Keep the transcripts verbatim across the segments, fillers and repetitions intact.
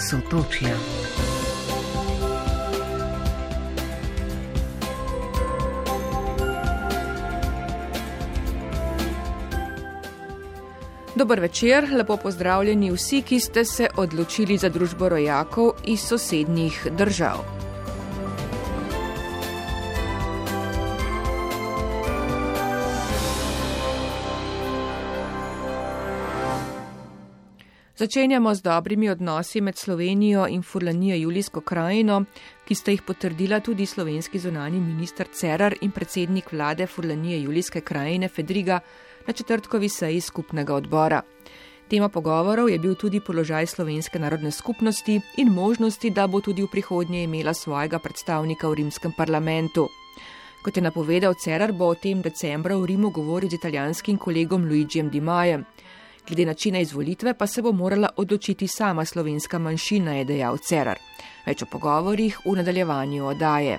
Sotočja. Dober večer, lepo pozdravljeni vsi, ki ste se odločili za družbo rojakov iz sosednjih držav. Začenjamo z dobrimi odnosi med Slovenijo in Furlanijo Julijsko krajino, ki sta jih potrdila tudi slovenski zunanji minister Cerar in predsednik vlade Furlanije Julijske krajine Fedriga na četrtkovi seji skupnega odbora. Tema pogovorov je bil tudi položaj slovenske narodne skupnosti in možnosti, da bo tudi v prihodnje imela svojega predstavnika v rimskem parlamentu. Kot je napovedal Cerar, bo o tem decembra v Rimu govoril z italijanskim kolegom Luigijem Di Majem. Glede načina izvolitve pa se bo morala odločiti sama slovenska manjšina, je dejal Cerar. Več o pogovorih v nadaljevanju oddaje.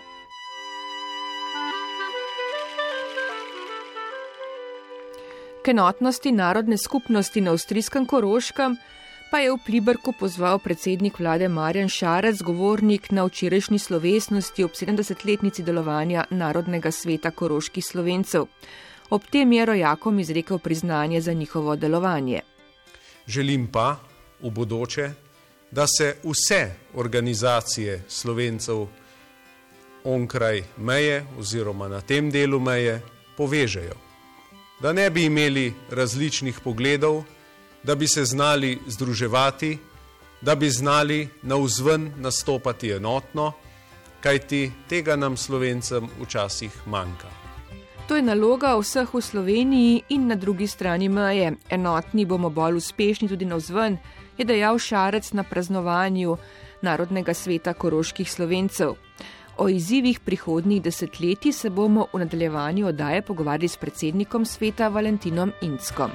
K enotnosti narodne skupnosti na avstrijskem Koroškem pa je v Pliberku pozval predsednik vlade Marjan Šarec, govornik na včerajšnji slovesnosti ob sedemdesetletnici delovanja Narodnega sveta koroških Slovencev. Ob tem je rojakom izrekel priznanje za njihovo delovanje. Želim pa v bodoče, da se vse organizacije Slovencev onkraj meje oziroma na tem delu meje povežejo. Da ne bi imeli različnih pogledov, da bi se znali združevati, da bi znali navzven nastopati enotno, kajti tega nam Slovencem včasih manjka. To je naloga vseh v Sloveniji in na drugi strani meje. Enotni bomo bolj uspešni tudi navzven, je dejal Šarec na praznovanju Narodnega sveta koroških Slovencev. O izzivih prihodnjih desetletij se bomo v nadaljevanju oddaje pogovarjali s predsednikom sveta Valentinom Inckom.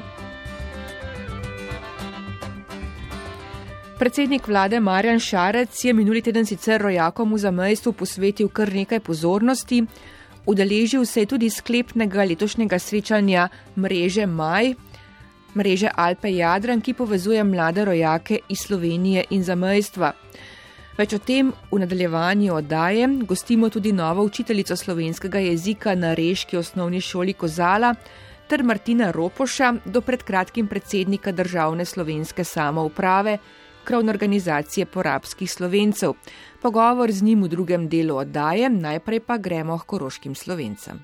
Predsednik vlade Marjan Šarec je minuli teden sicer rojakom v zamejstvu posvetil kar nekaj pozornosti. Udeležil se je tudi sklepnega letošnjega srečanja mreže Maj, mreže Alpe Jadran, ki povezuje mlade rojake iz Slovenije in zamejstva. Več o tem v nadaljevanju oddaje. Gostimo tudi novo učiteljico slovenskega jezika na Reški osnovni šoli Kozala ter Martina Ropoša, do pred kratkim predsednika državne slovenske samouprave, krovne organizacije porabskih Slovencev. Pogovor z njim v drugem delu oddaje, najprej pa gremo k koroškim Slovencem.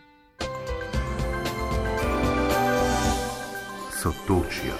Sotočja.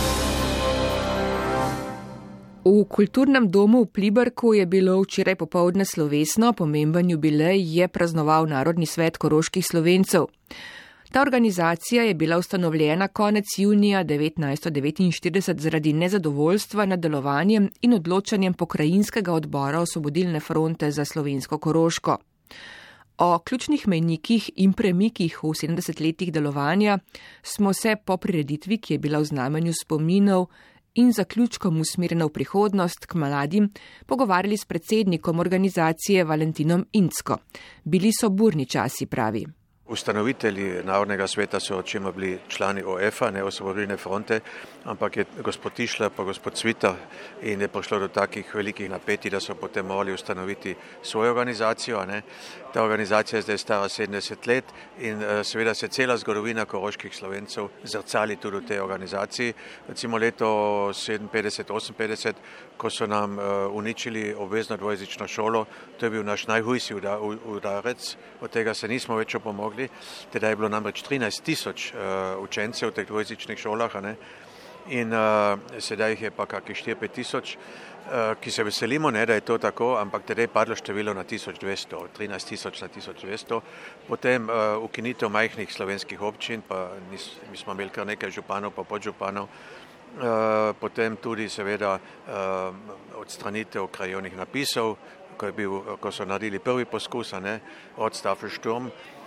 V kulturnem domu v Pliberku je bilo včeraj popoldne slovesno, pomemben jubilej je praznoval Narodni svet koroških Slovencev. Ta organizacija je bila ustanovljena konec junija devetnajststo devetinštirideset zaradi nezadovoljstva nad delovanjem in odločanjem pokrajinskega odbora Osvobodilne fronte za slovensko Koroško. O ključnih mejnikih in premikih v sedemdeset letih delovanja smo se po prireditvi, ki je bila v znamenju spominov in zaključkom usmerjena v prihodnost k mladim, pogovarjali s predsednikom organizacije Valentinom Incko. Bili so burni časi, pravi. Ustanovitelji Narodnega sveta so očima bili člani O F-a, ne Osvobodilne fronte, ampak je gospod Tišler pa gospod Cvita in je prišlo do takih velikih napetij, da so potem morali ustanoviti svojo organizacijo. Ne. Ta organizacija je zdaj stara sedemdeset let in seveda se cela zgodovina koroških Slovencev zrcali tudi v tej organizaciji. Recimo leto sedeminpetdeset oseminpetdeset, ko so nam uničili obvezno dvojezično šolo, to je bil naš najhujši udarec, od tega se nismo več opomogli. Teda je bilo namreč trinajst tisoč uh, učencev v teh dvojezičnih šolah, ne? In uh, sedaj jih je pa kakih štiri pet tisoč, uh, ki se veselimo, ne, da je to tako, ampak teda je padlo število na tisoč dvesto, trinajst tisoč na tisoč dvesto. Potem uh, ukinitev majhnih slovenskih občin, pa nis, mi smo imeli kar nekaj županov pa podžupanov. Uh, potem tudi seveda uh, odstranitev krajevnih napisov, ko, je bil, ko so naredili prvi poskus, ne, od Staffelsturm.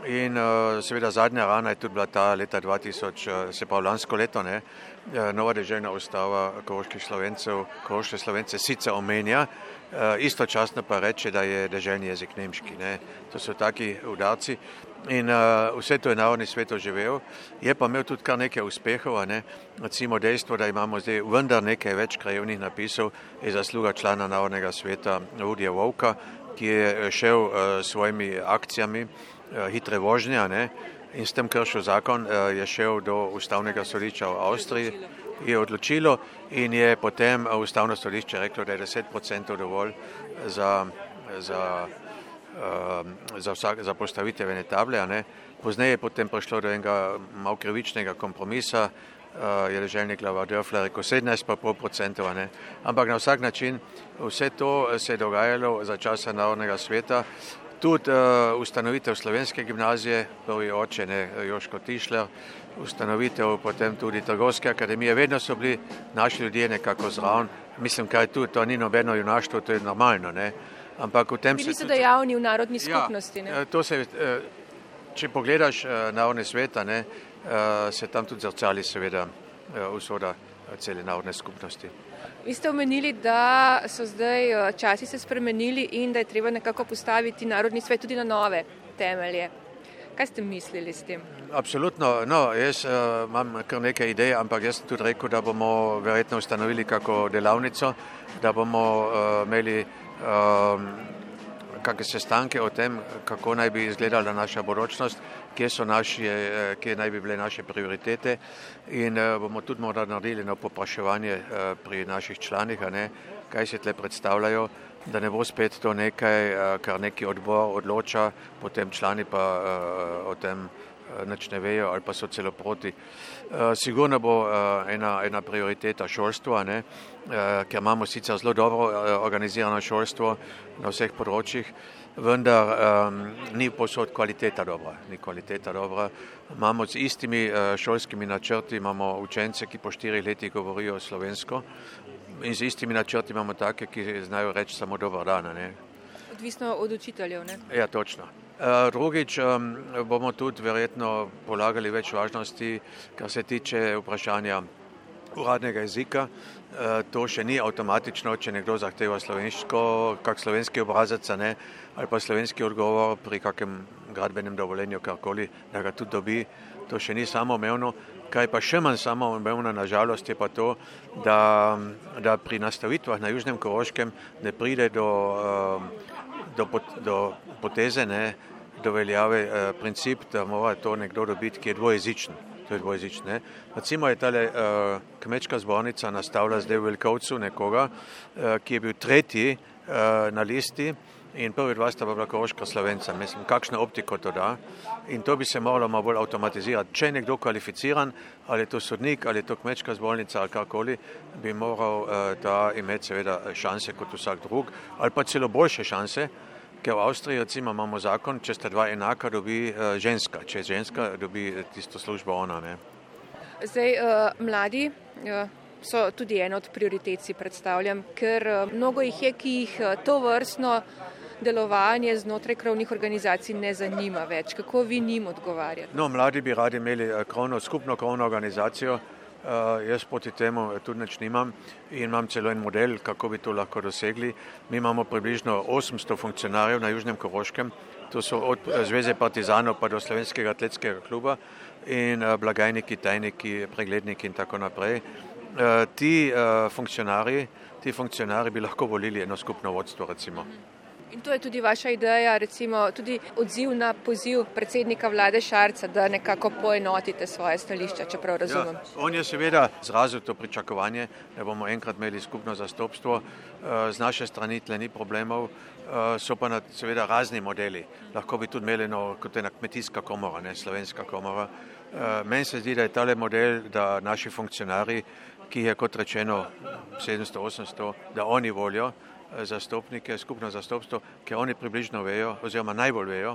In uh, seveda zadnja rana je tudi bila ta leta dva tisoč, se pravi lansko leto, ne, nova deželna ustava koroških Slovencev, koroške Slovence sicer omenja, uh, istočasno pa reče, da je deželni jezik nemški. Ne. To so taki udarci in uh, vse to je Narodni svet oživel. Je pa imel tudi kar nekaj uspehov, ne. Recimo dejstvo, da imamo zdaj vendar nekaj več krajevnih napisov, je zasluga člana Narodnega sveta Rudija Vovka, ki je šel uh, svojimi akcijami hitre vožnje, ne, in s tem kršil zakon, je šel do Ustavnega sodišča v Avstriji, je odločilo in je potem Ustavno sodišče reklo, da je deset procentov dovolj za, za, za, vsak, za postavitev ene table. Ne. Pozneje je potem prišlo do enega malo krivičnega kompromisa, je deželni glava Dörfler rekel sedemnajst pa pol procentov, ne. Ampak na vsak način vse to se je dogajalo za časa Narodnega sveta. Tudi uh, ustanovitev slovenske gimnazije, prvi oče, ne, Joško Tišler, ustanovitev potem tudi Trgovske akademije, vedno so bili naši ljudje nekako zraven. Mislim, kaj tu, to ni nobeno junaštvo, to je normalno, ne. Ampak v tem bili so dejavni v narodni skupnosti, ne? Ja, to se, če pogledaš Narodne sveta, ne, se tam tudi zrcali seveda usoda cele narodne skupnosti. Vi ste omenili, da so zdaj časi se spremenili in da je treba nekako postaviti Narodni svet tudi na nove temelje. Kaj ste mislili s tem? Absolutno, no, jaz uh, imam kar nekaj idej, ampak jaz sem tudi rekel, da bomo verjetno ustanovili kako delavnico, da bomo uh, imeli uh, kakšne sestanke o tem, kako naj bi izgledala naša bodočnost, kje so naši, kje naj bi bile naše prioritete in uh, bomo tudi morda naredili na popraševanje uh, pri naših članih, a ne, kaj se tle predstavljajo, da ne bo spet to nekaj, uh, kar neki odbor odloča, potem člani pa uh, o tem uh, nič ne vejo ali pa so celo proti. Uh, sigurno bo uh, ena, ena prioriteta šolstva, ne, uh, ker imamo sicer zelo dobro uh, organizirano šolstvo na vseh področjih, vendar um, ni posod kvaliteta dobra. Ni kvaliteta dobra. Imamo z istimi uh, šolskimi načrti, imamo učence, ki po štirih letih govorijo slovensko in z istimi načrti imamo take, ki znajo reči samo dober dan. Ne. Odvisno od učiteljev, ne? Ja, točno. Uh, drugič um, bomo tudi verjetno polagali več važnosti, kar se tiče vprašanja uradnega jezika. Uh, to še ni avtomatično, če nekdo zahteva slovensko, kak slovenski obrazec, ne, ali pa slovenski odgovor pri kakem gradbenem dovoljenju, karkoli, da ga tudi dobi. To še ni samoumevno. Kaj pa še manj samoumevno, nažalost, je pa to, da, da pri nastavitvah na Južnem Koroškem ne pride do, do, do poteze, ne, do veljave princip, da mora to nekdo dobiti, ki je dvojezičen. To je dvojezičen, ne. Recimo je tale uh, kmečka zbornica nastavila zdaj v Velkovcu nekoga, uh, ki je bil tretji uh, na listi, in prvi dva sta pa bila koroška Slovenca. Mislim, kakšno optiko to da. In to bi se moralo malo bolj avtomatizirati. Če je nekdo kvalificiran, ali je to sodnik, ali je to kmečka zbornica, ali karkoli, bi moral uh, ta imeti seveda šanse kot vsak drug, ali pa celo boljše šanse, ker v Avstriji recimo imamo zakon, če sta dva enaka, dobi uh, ženska. Če je ženska, dobi tisto službo ona. Ne. Zdaj, uh, mladi uh, so tudi ena od prioritet, si predstavljam, ker uh, mnogo jih je, ki jih uh, to vrstno delovanje znotraj krovnih organizacij ne zanima več. Kako vi njim odgovarjate? No, mladi bi radi imeli krovno, skupno krovno organizacijo. Uh, jaz proti temu tudi nič nimam in imam celo en model, kako bi to lahko dosegli. Mi imamo približno osemsto funkcionarjev na Južnem Koroškem. To so od Zveze partizanov pa do Slovenskega atletskega kluba in uh, blagajniki, tajniki, pregledniki in tako naprej. Uh, ti uh, funkcionarji, ti funkcionarji bi lahko volili eno skupno vodstvo, recimo. In to je tudi vaša ideja, recimo tudi odziv na poziv predsednika vlade Šarca, da nekako poenotite svoje stališča, čeprav razumem. Ja, on je seveda izrazil to pričakovanje, da bomo enkrat imeli skupno zastopstvo. Z naše strani tle ni problemov, so pa seveda razni modeli. Lahko bi tudi imeli no, kot ena kmetijska komora, ne, slovenska komora. Meni se zdi, da je tale model, da naši funkcionarji, ki je kot rečeno sedemsto osemsto, da oni volijo zastopnike, skupno zastopstvo, ker oni približno vejo, oziroma najbolj vejo,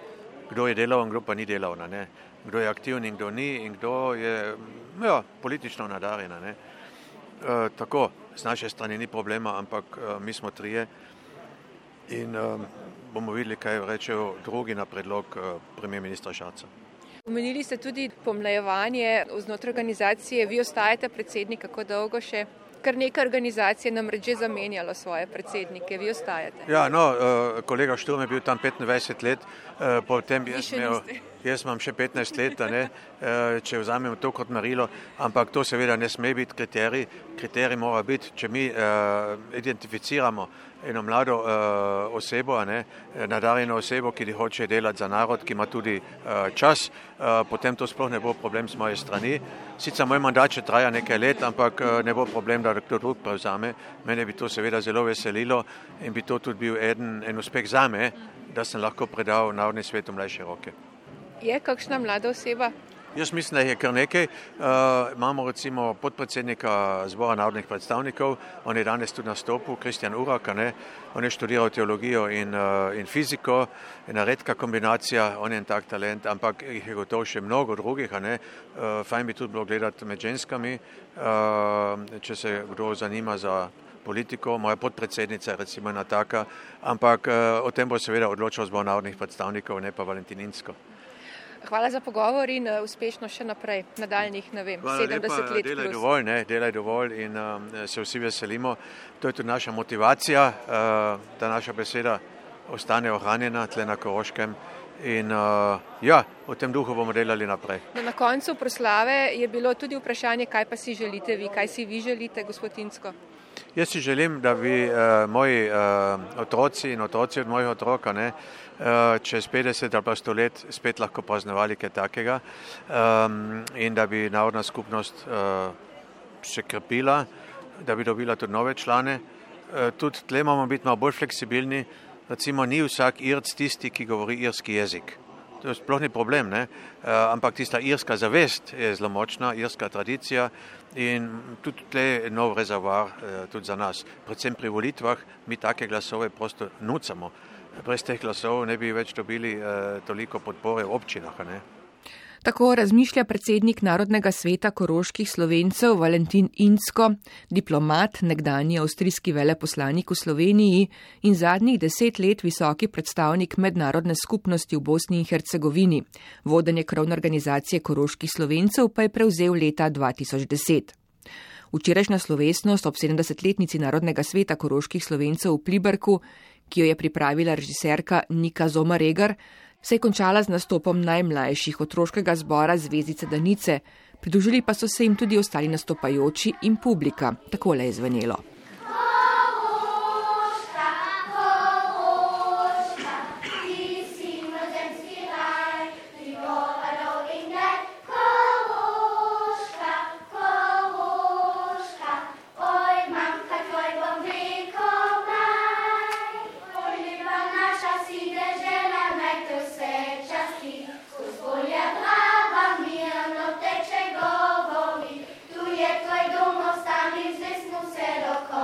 kdo je delaven, kdo pa ni delavna, ne. Kdo je aktiven in kdo ni in kdo je ja, politično nadarjena. Ne. E, tako, z naše strani ni problema, ampak e, mi smo trije in um, bomo videli, kaj rečejo drugi na predlog uh, premijer ministra Šarca. Omenili ste tudi pomlajevanje znotraj organizacije. Vi ostajate predsednik, kako dolgo še? Kar nekaj organizacij namreč že zamenjalo svoje predsednike. Vi ostajate? Ja, no, uh, kolega Šturm je bil tam petindvajset let, uh, potem jaz imel... Jaz imam še petnajst let, ne, če vzamemo to kot merilo, ampak to seveda ne sme biti kriterij. Kriterij mora biti, če mi uh, identificiramo eno mlado uh, osebo, ne, nadarjeno osebo, ki hoče delati za narod, ki ima tudi uh, čas, uh, potem to sploh ne bo problem z moje strani. Sicer moj mandat še traja nekaj let, ampak uh, ne bo problem, da kdo drug prevzame. Mene bi to seveda zelo veselilo in bi to tudi bil eden, en uspeh zame, da sem lahko predal Narodni svet v mlajše roke. Je kakšna mlada oseba? Jaz mislim, da je kar nekaj. Uh, imamo recimo podpredsednika Zbora narodnih predstavnikov, on je danes tudi nastopil, Kristjan Urak, ne? On je študiral teologijo in, uh, in fiziko, ena redka kombinacija, on je en tak talent, ampak jih je gotovo še mnogo drugih. Ne? Uh, fajn bi tudi bilo gledati med ženskami, uh, če se kdo zanima za politiko, moja podpredsednica je recimo ena taka, ampak uh, o tem bo seveda odločal Zbor narodnih predstavnikov, ne pa Valentininsko. Hvala za pogovor in uspešno še naprej, nadaljnjih, ne vem, sedemdeset let plus. Delaj dovolj, ne, delaj dovolj in um, se vsi veselimo. To je tudi naša motivacija, uh, da naša beseda ostane ohranjena tle na Koroškem in uh, ja, v tem duhu bomo delali naprej. No, na koncu proslave je bilo tudi vprašanje, kaj pa si želite vi, kaj si vi želite, gospod Insko? Jaz si želim, da bi uh, moji uh, otroci in otroci od mojih otroka, ne, uh, čez petdeset ali pa sto let spet lahko praznovali kaj takega um, in da bi narodna skupnost uh, še krepila, da bi dobila tudi nove člane. Uh, tudi tle moramo biti malo bolj fleksibilni, recimo ni vsak Irc tisti, ki govori irski jezik. To je sploh ni problem, ne? Uh, ampak tista irska zavest je zelo močna, irska tradicija in tudi tle je nov rezervoar uh, tudi za nas. Predvsem pri volitvah mi take glasove prosto nucamo. Brez teh glasov ne bi več dobili uh, toliko podpore v občinah, ne? Tako razmišlja predsednik Narodnega sveta koroških Slovencev Valentin Insko, diplomat, nekdanji avstrijski veleposlanik v Sloveniji in zadnjih deset let visoki predstavnik mednarodne skupnosti v Bosni in Hercegovini. Vodenje krovne organizacije koroških Slovencev pa je prevzel leta dva tisoč deset. Včerajšnja slovesnost ob sedemdesetletnici Narodnega sveta koroških Slovencev v Pliberku, ki jo je pripravila režiserka Nika Zomaregar, se je končala z nastopom najmlajših otroškega zbora Zvezdice Danice, pridružili pa so se jim tudi ostali nastopajoči in publika. Takole je zvenelo. Tu je tvoj dom, ostani, zdaj smo se roko.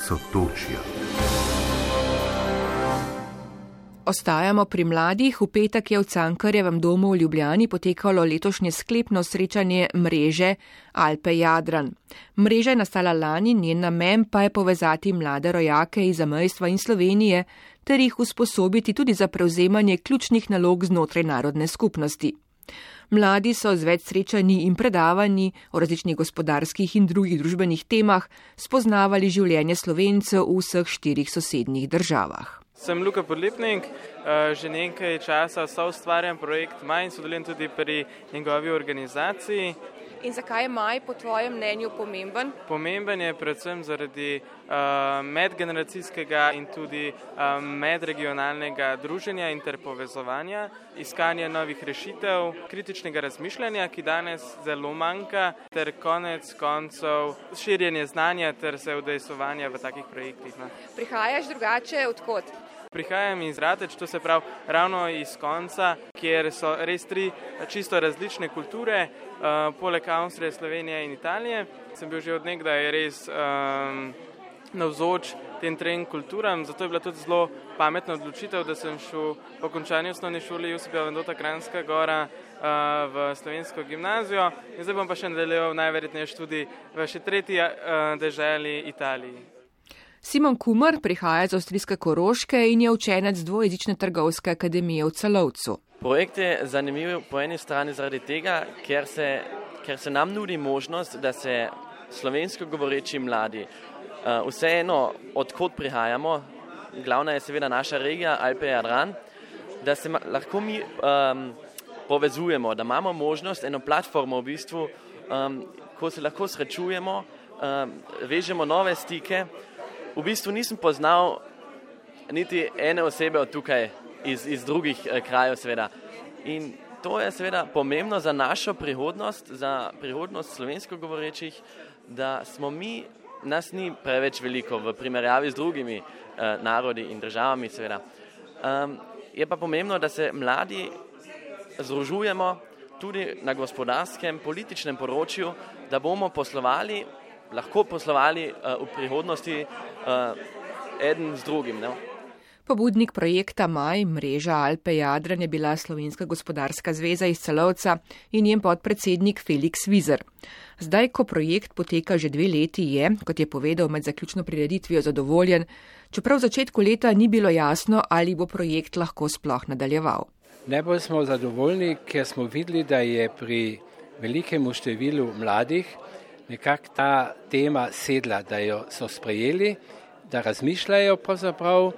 Sotočja. Ostajamo pri mladih. V petek je v Cankarjevem domu v Ljubljani potekalo letošnje sklepno srečanje mreže Alpe Jadran. Mreža je nastala lani, njen namen pa je povezati mlade rojake iz zamejstva in Slovenije ter jih usposobiti tudi za prevzemanje ključnih nalog znotraj narodne skupnosti. Mladi so z več srečanji in predavanji o različnih gospodarskih in drugih družbenih temah spoznavali življenje Slovencev v vseh štirih sosednjih državah. Sem Luka Podlipnik, že nekaj časa soustvarjam projekt Maj in sodelujem tudi pri njegovi organizaciji. In zakaj je Maj po tvojem mnenju pomemben? Pomemben je predvsem zaradi uh, medgeneracijskega in tudi uh, medregionalnega druženja in ter povezovanja, iskanja novih rešitev, kritičnega razmišljanja, ki danes zelo manjka, ter konec koncev širjenje znanja ter se udejstvovanja v takih projektih. No. Prihajaš drugače odkot? Prihajam iz Rateč, to se pravi ravno iz konca, kjer so res tri čisto različne kulture, uh, poleg Avstrije, Slovenije in Italije. Sem bil že od nekdaj res um, navzoč tem trem kulturam, zato je bila tudi zelo pametna odločitev, da sem šel po končanju osnovne šole Josipa Vendota Kranjska Gora uh, v slovensko gimnazijo in zdaj bom pa še nadaljeval najverjetneje tudi v še tretji uh, deželi Italiji. Simon Kumar prihaja z avstrijske Koroške in je učenec dvojezične trgovske akademije v Celovcu. Projekt je zanimiv po eni strani zaradi tega, ker se, ker se nam nudi možnost, da se slovensko govoreči mladi uh, vseeno odkot prihajamo, glavna je seveda naša regija Alpe Jadran, da se ma, lahko mi um, povezujemo, da imamo možnost, eno platformo v bistvu, um, ko se lahko srečujemo, um, vežemo nove stike. V bistvu nisem poznal niti ene osebe od tukaj iz, iz drugih eh, krajev seveda. In to je seveda pomembno za našo prihodnost, za prihodnost slovensko govorečih, da smo mi, nas ni preveč veliko v primerjavi z drugimi eh, narodi in državami seveda. Um, je pa pomembno, da se mladi združujemo tudi na gospodarskem, političnem področju, da bomo poslovali lahko poslovali uh, v prihodnosti uh, eden z drugim. Ne? Pobudnik projekta Maj, mreža Alpe Jadran, je bila Slovenska gospodarska zveza iz Celovca in njen podpredsednik Felix Vizer. Zdaj, ko projekt poteka že dve leti, je, kot je povedal med zaključno prireditvijo, zadovoljen, čeprav v začetku leta ni bilo jasno, ali bo projekt lahko sploh nadaljeval. Najbolj smo zadovoljni, ker smo videli, da je pri velikemu številu mladih nekako ta tema sedla, da jo so sprejeli, da razmišljajo pravzaprav,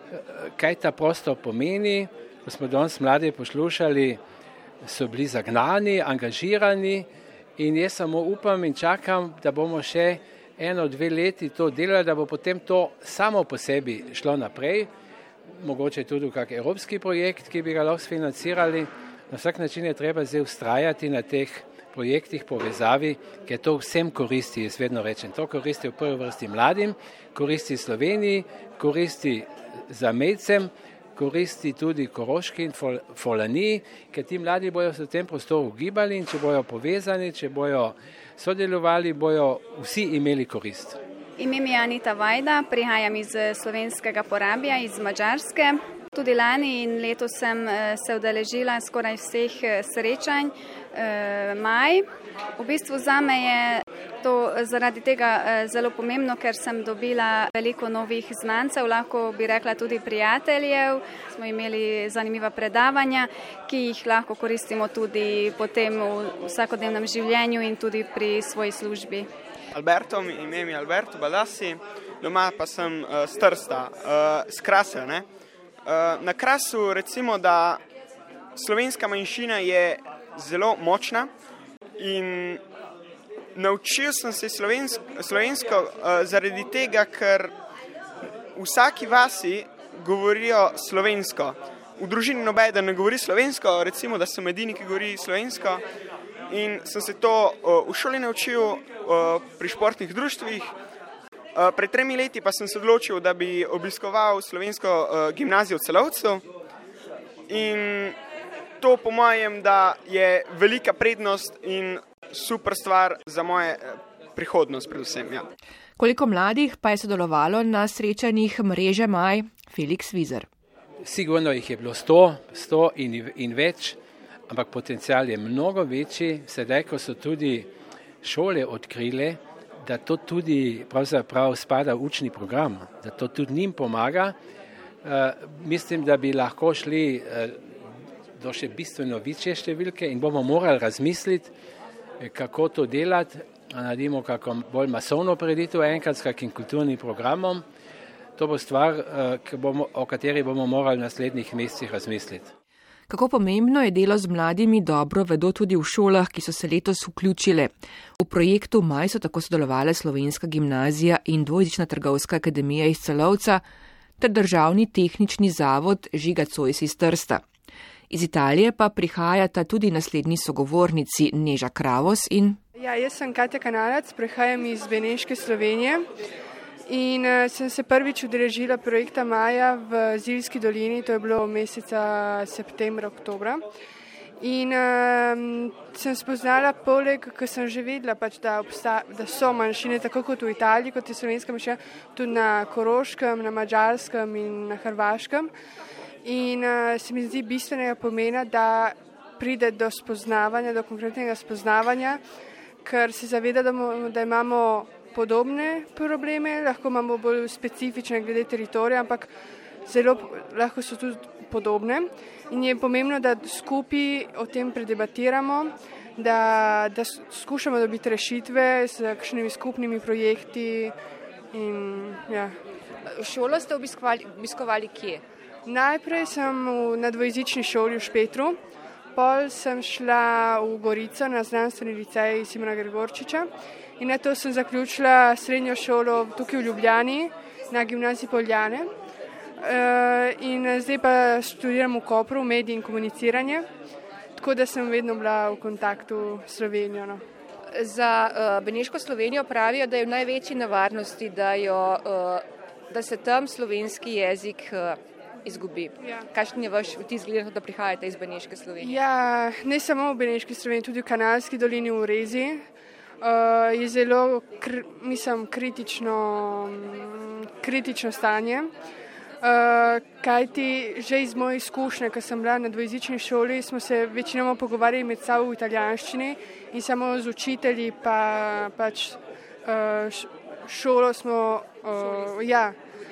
kaj ta prostor pomeni. Ko smo danes mladi poslušali, so bili zagnani, angažirani in jaz samo upam in čakam, da bomo še eno, dve leti to delali, da bo potem to samo po sebi šlo naprej. Mogoče tudi kak evropski projekt, ki bi ga lahko financirali. Na vsak način je treba zdaj vztrajati na teh projektih povezavi, ker to vsem koristi, jaz vedno rečem, to koristi v prvi vrsti mladim, koristi Sloveniji, koristi zamejcem, koristi tudi Koroški in Folaniji, ker ti mladi bojo se v tem prostoru gibali in če bojo povezani, če bojo sodelovali, bojo vsi imeli korist. Ime mi je Anita Vajda, prihajam iz slovenskega Porabja, iz Madžarske. Tudi lani in letos sem se udeležila skoraj vseh srečanj Maj. V bistvu zame je to zaradi tega zelo pomembno, ker sem dobila veliko novih znancev, lahko bi rekla tudi prijateljev. Smo imeli zanimiva predavanja, ki jih lahko koristimo tudi potem v vsakodnevnem življenju in tudi pri svoji službi. Alberto, ime mi je Alberto Badassi, doma pa sem uh, z Trsta, uh, z Krase. Ne? Uh, na Krasu recimo, da slovenska manjšina je zelo močna in naučil sem se slovensko, slovensko uh, zaradi tega, ker v vsaki vasi govorijo slovensko. V družini nobeden ne govori slovensko, recimo, da sem edini, ki govori slovensko. In sem se to uh, v šoli naučil uh, pri športnih društvih. Uh, pred tremi leti pa sem se odločil, da bi obiskoval slovensko uh, gimnazijo v Celovcu. In to po mojem, da je velika prednost in super stvar za moje prihodnost predvsem. Ja. Koliko mladih pa je sodelovalo na srečanjih mreže Maj? Felix Vizer. Sigurno jih je bilo sto, sto in, in več, ampak potencial je mnogo večji. Sedaj, ko so tudi šole odkrile, da to tudi pravzaprav spada v učni program, da to tudi njim pomaga, uh, mislim, da bi lahko šli uh, do še bistveno večje številke in bomo morali razmisliti, kako to delati, naredimo kako bolj masovno preditev enkrat s kakim kulturnim programom. To bo stvar, bomo, o kateri bomo morali v naslednjih mesecih razmisliti. Kako pomembno je delo z mladimi, dobro vedo tudi v šolah, ki so se letos vključile. V projektu Maj so tako sodelovale Slovenska gimnazija in dvojezična trgovska akademija iz Celovca ter državni tehnični zavod Žiga Zois iz Trsta. Iz Italije pa prihajata tudi naslednji sogovornici Neža Kravos in... Ja, jaz sem Katja Kanalac, prihajam iz Beneške Slovenije. In uh, sem se prvič udeležila projekta Maja v Zilski dolini, to je bilo meseca septembra, oktobra. In um, sem spoznala poleg, ko sem že vedela, pač, da, obsta, da so manjšine, tako kot v Italiji, kot je slovenska manjšina, tudi na Koroškem, na Madžarskem in na Hrvaškem. In uh, se mi zdi bistvenega pomena, da pride do spoznavanja, do konkretnega spoznavanja, ker se zavedamo, da imamo podobne probleme, lahko imamo bolj specifične glede teritorija, ampak zelo lahko so tudi podobne. In je pomembno, da skupaj o tem predebatiramo, da, da skušamo dobiti rešitve s kakšnimi skupnimi projekti. In, ja. Šolo ste obiskovali, obiskovali kje? Najprej sem v, na dvojezični šoli v Špetru, pol sem šla v Gorico na znanstveni licej Simona Gregorčiča. In na to sem zaključila srednjo šolo tukaj v Ljubljani, na gimnaziji Poljane. E, in zdaj pa študiram v Kopru, medij in komuniciranje, tako da sem vedno bila v kontaktu s Slovenijo. No. Za uh, Beneško Slovenijo pravijo, da je v največji nevarnosti, da, jo, uh, da se tam slovenski jezik uh, izgubi. Ja. Kakšen je vaš vtis, glede na to, da prihajate iz Beneške Slovenije? Ja, ne samo v Beneški Sloveniji, tudi v Kanalski dolini v Rezi. Uh, je zelo, kr, mislim, kritično, kritično stanje, uh, kajti že iz moje izkušnje, ko sem bila na dvojezični šoli, smo se večinoma pogovarjali med sabo v italijanščini in samo z učitelji pa pač uh, šolo smo, uh, ja,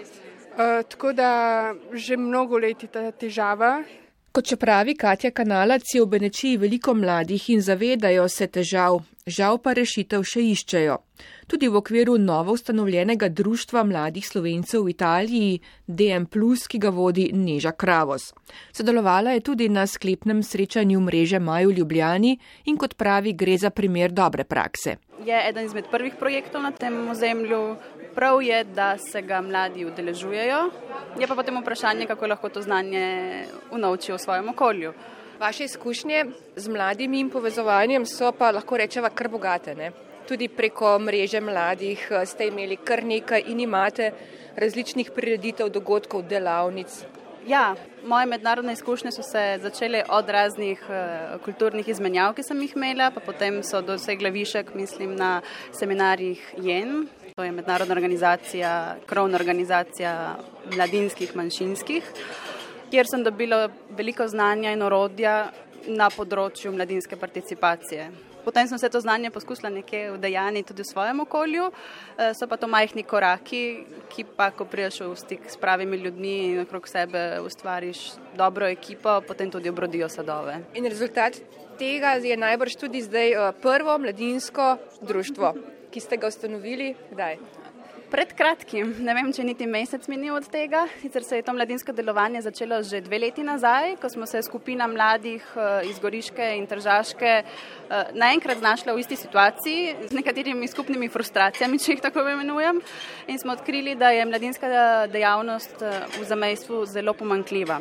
uh, tako da že mnogo let je ta težava. Kot če pravi Katja Kanalac, je v Benečiji veliko mladih in zavedajo se težav, žal pa rešitev še iščejo. Tudi v okviru novo ustanovljenega društva mladih Slovencev v Italiji D M plus, ki ga vodi Neža Kravos. Sodelovala je tudi na sklepnem srečanju mreže Maj v Ljubljani in kot pravi, gre za primer dobre prakse. Je eden izmed prvih projektov na tem ozemlju. Prav je, da se ga mladi udeležujejo, je pa potem vprašanje, kako lahko to znanje unovčijo v svojem okolju. Vaše izkušnje z mladimi in povezovanjem so pa lahko rečeva kar bogate, ne? Tudi preko mreže mladih ste imeli kar nekaj in imate različnih prireditev, dogodkov, delavnic. Ja, moje mednarodne izkušnje so se začele od raznih uh, kulturnih izmenjav, ki sem jih imela, pa potem so dosegle višek, mislim, na seminarjih J E N. To je mednarodna organizacija, krovna organizacija mladinskih manjšinskih, kjer sem dobila veliko znanja in orodja na področju mladinske participacije. Potem sem se to znanje poskusila nekje udejaniti tudi v svojem okolju, so pa to majhni koraki, ki pa, ko priješ v stik s pravimi ljudmi in okrog sebe ustvariš dobro ekipo, potem tudi obrodijo sadove. In rezultat tega je najbrž tudi zdaj prvo mladinsko društvo, ki ste ga ustanovili, kdaj? Pred kratkim, ne vem, če niti mesec minil od tega, sicer se je to mladinsko delovanje začelo že dve leti nazaj, ko smo se skupina mladih iz Goriške in Tržaške naenkrat znašla v isti situaciji z nekaterimi skupnimi frustracijami, če jih tako imenujem, in smo odkrili, da je mladinska dejavnost v zamejstvu zelo pomanjkljiva.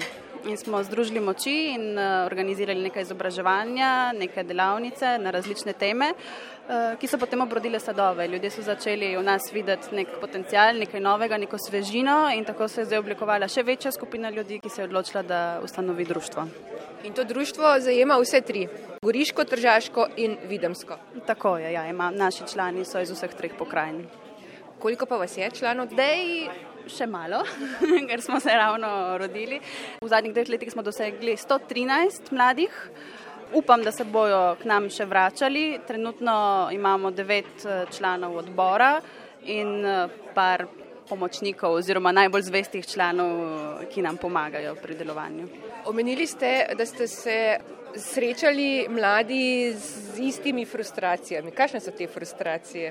in smo združili moči in organizirali nekaj izobraževanja, neke delavnice na različne teme, ki so potem obrodile sadove. Ljudje so začeli v nas videti nek potencial, nekaj novega, neko svežino in tako se je zdaj oblikovala še večja skupina ljudi, ki se je odločila, da ustanovi društvo. In to društvo zajema vse tri, Goriško, Tržaško in Videmsko. Tako je, ja, ima, naši člani so iz vseh treh pokrajin. Koliko pa vas je članov? Zdaj še malo, ker smo se ravno rodili. V zadnjih dveh letih smo dosegli sto trinajst mladih. Upam, da se bojo k nam še vračali. Trenutno imamo devet članov odbora in par pomočnikov oziroma najbolj zvestih članov, ki nam pomagajo pri delovanju. Omenili ste, da ste se srečali mladi z istimi frustracijami. Kakšne so te frustracije?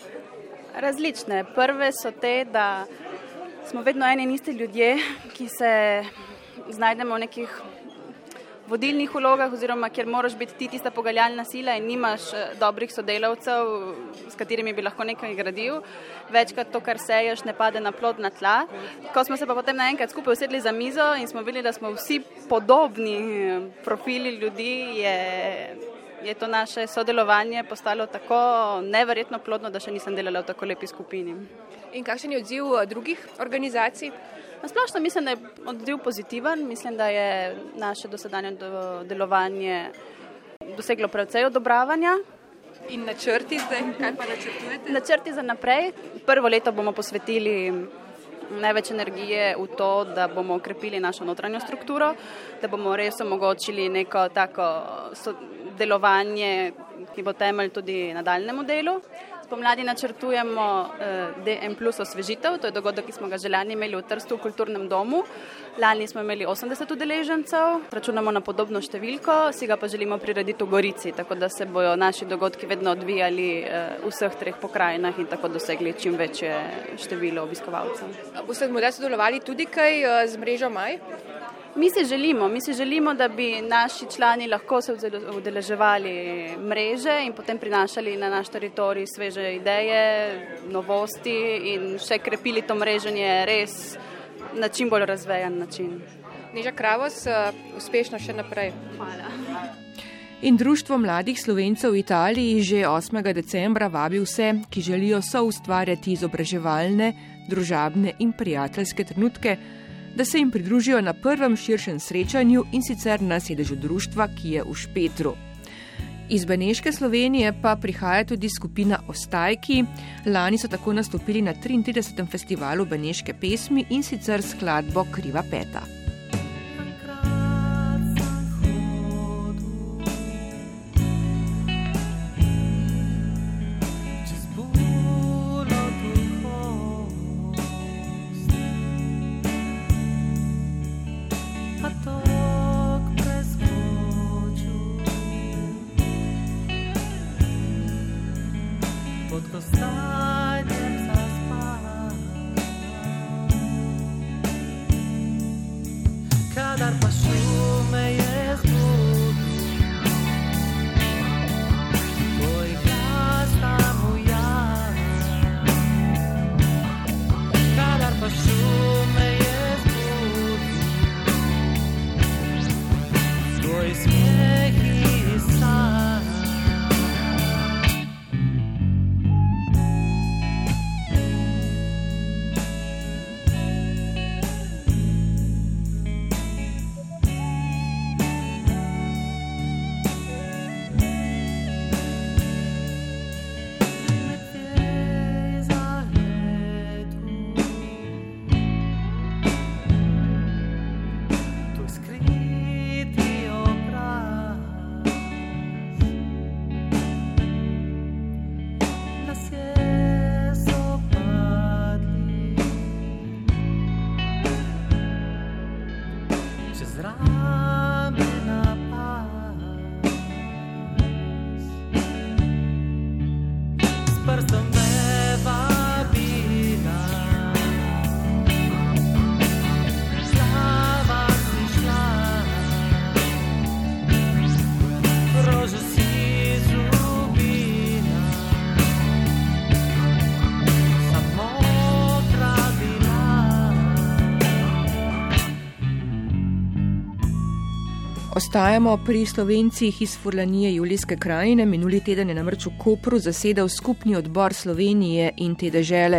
Različne. Prve so te, da smo vedno eni in isti ljudje, ki se znajdemo v nekih vodilnih vlogah oziroma kjer moraš biti ti tista pogaljalna sila in nimaš dobrih sodelavcev, s katerimi bi lahko nekaj gradil. Večkrat to, kar seješ, ne pade na plodna tla. Ko smo se pa potem naenkrat skupaj usedli za mizo in smo videli, da smo vsi podobni profili ljudi, je, je to naše sodelovanje postalo tako neverjetno plodno, da še nisem delala v tako lepi skupini. In kakšen je odziv drugih organizacij? Nasplošno mislim, da je odziv pozitiven. Mislim, da je naše dosedanje delovanje doseglo precej odobravanja. In načrti zdaj, kaj pa načrtujete? Načrti za naprej. Prvo leto bomo posvetili največ energije v to, da bomo okrepili našo notranjo strukturo, da bomo res omogočili neko tako delovanje, ki bo temelj tudi nadaljnemu delu. Spomladi načrtujemo D M plus osvežitev, to je dogodek, ki smo ga že lani imeli v Trstu v kulturnem domu. Lani smo imeli osemdeset udeležencev, računamo na podobno številko, si ga pa želimo prirediti v Gorici, tako da se bojo naši dogodki vedno odvijali v vseh treh pokrajinah in tako dosegli čim večje število obiskovalcev. Boste morda sodelovali tudi kaj z mrežo Maj? Mi si želimo, mi si želimo, da bi naši člani lahko se udeleževali mreže in potem prinašali na naš teritorij sveže ideje, novosti in še krepili to mreženje res na čim bolj razvejan način. Neža Kravos, uspešno še naprej. Hvala. In Društvo mladih Slovencev v Italiji že osmega decembra vabi vse, ki želijo soustvarjati izobraževalne, družabne in prijateljske trenutke, da se jim pridružijo na prvem širšem srečanju in sicer na sedežu društva, ki je v Špetru. Iz Beneške Slovenije pa prihaja tudi skupina Ostajki. Lani so tako nastopili na triintridesetem festivalu beneške pesmi in sicer skladbo Kriva peta. Ostajamo pri Slovencih iz Furlanije Julijske krajine. Minuli teden je namreč v Kopru zasedal skupni odbor Slovenije in te dežele.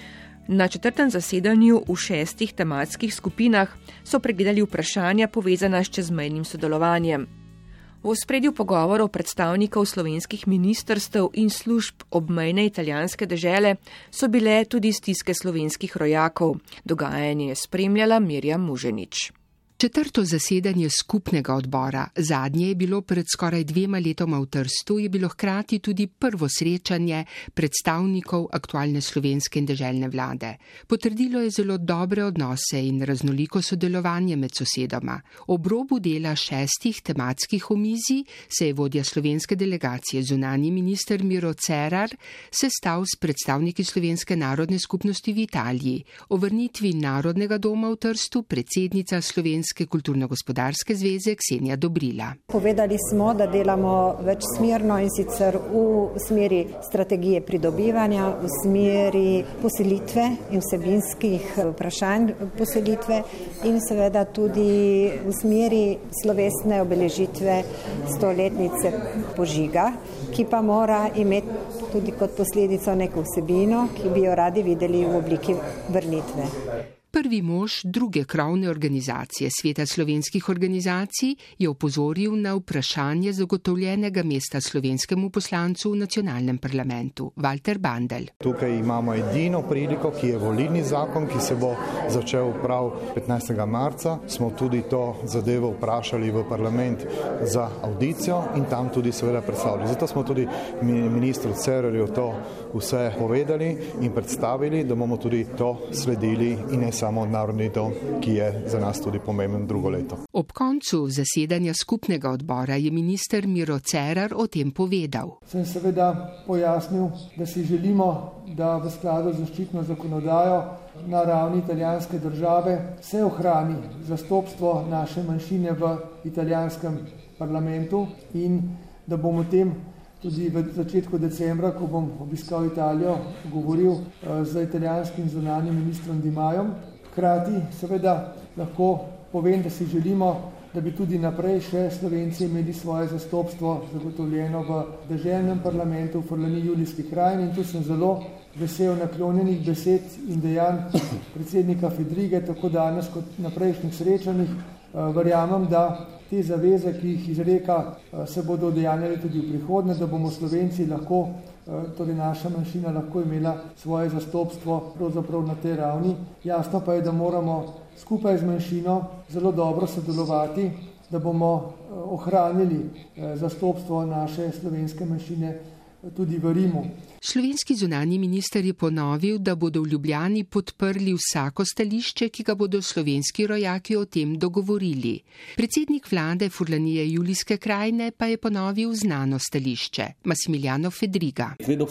Na četrtem zasedanju v šestih tematskih skupinah so pregledali vprašanja povezana s čezmejnim sodelovanjem. V ospredju pogovorov predstavnikov slovenskih ministrstev in služb obmejne italijanske dežele so bile tudi stiske slovenskih rojakov. Dogajanje je spremljala Mirjam Muženič. Četrto zasedanje skupnega odbora, zadnje je bilo pred skoraj dvema letoma v Trstu, je bilo hkrati tudi prvo srečanje predstavnikov aktualne slovenske in deželne vlade. Potrdilo je zelo dobre odnose in raznoliko sodelovanje med sosedoma. Ob robu dela šestih tematskih omizij se je vodja slovenske delegacije, zunanji minister Miro Cerar, sestal s predstavniki slovenske narodne skupnosti v Italiji. O vrnitvi Narodnega doma v Trstu predsednica slovenske kulturno-gospodarske zveze Ksenija Dobrila. Povedali smo, da delamo večsmerno in sicer v smeri strategije pridobivanja, v smeri poselitve in vsebinskih vprašanj poselitve in seveda tudi v smeri slovesne obeležitve stoletnice požiga, ki pa mora imeti tudi kot posledico neko vsebino, ki bi jo radi videli v obliki vrnitve. Prvi mož druge krovne organizacije, Sveta slovenskih organizacij, je opozoril na vprašanje zagotovljenega mesta slovenskemu poslancu v nacionalnem parlamentu, Walter Bandel. Tukaj imamo edino priliko, ki je volilni zakon, ki se bo začel prav petnajstega marca. Smo tudi to zadevo vprašali v parlament za audicijo in tam tudi seveda predstavili. Zato smo tudi ministru Cerarju to vse povedali in predstavili, da bomo tudi to sledili in ne samo Narodni dom, ki je za nas tudi pomemben drugo leto. Ob koncu zasedanja skupnega odbora je minister Miro Cerar o tem povedal. Sem seveda pojasnil, da si želimo, da v skladu z zaščitno zakonodajo na ravni italijanske države se ohrani zastopstvo naše manjšine v italijanskem parlamentu in da bomo tem tudi v začetku decembra, ko bom obiskal Italijo, govoril z italijanskim zunanjim ministrom Di Majom. Hkrati seveda lahko povem, da si želimo, da bi tudi naprej še Slovenci imeli svoje zastopstvo zagotovljeno v deželnem parlamentu v Furlaniji Julijski krajini in tu sem zelo vesel naklonjenih besed in dejanj predsednika Fedrige, tako danes kot na prejšnjih srečanjih. Verjamem, da te zaveze, ki jih izreka, se bodo udejanjale tudi v prihodnje, da bomo Slovenci lahko, torej naša manjšina lahko imela svoje zastopstvo pravzaprav na tej ravni. Jasno pa je, da moramo skupaj z manjšino zelo dobro sodelovati, da bomo ohranili zastopstvo naše slovenske manjšine tudi v Rimu. Slovenski zunanji minister je ponovil, da bodo v Ljubljani podprli vsako stališče, ki ga bodo slovenski rojaki o tem dogovorili. Predsednik vlade Furlanije Julijske krajine pa je ponovil znano stališče, Massimiliano Fedriga.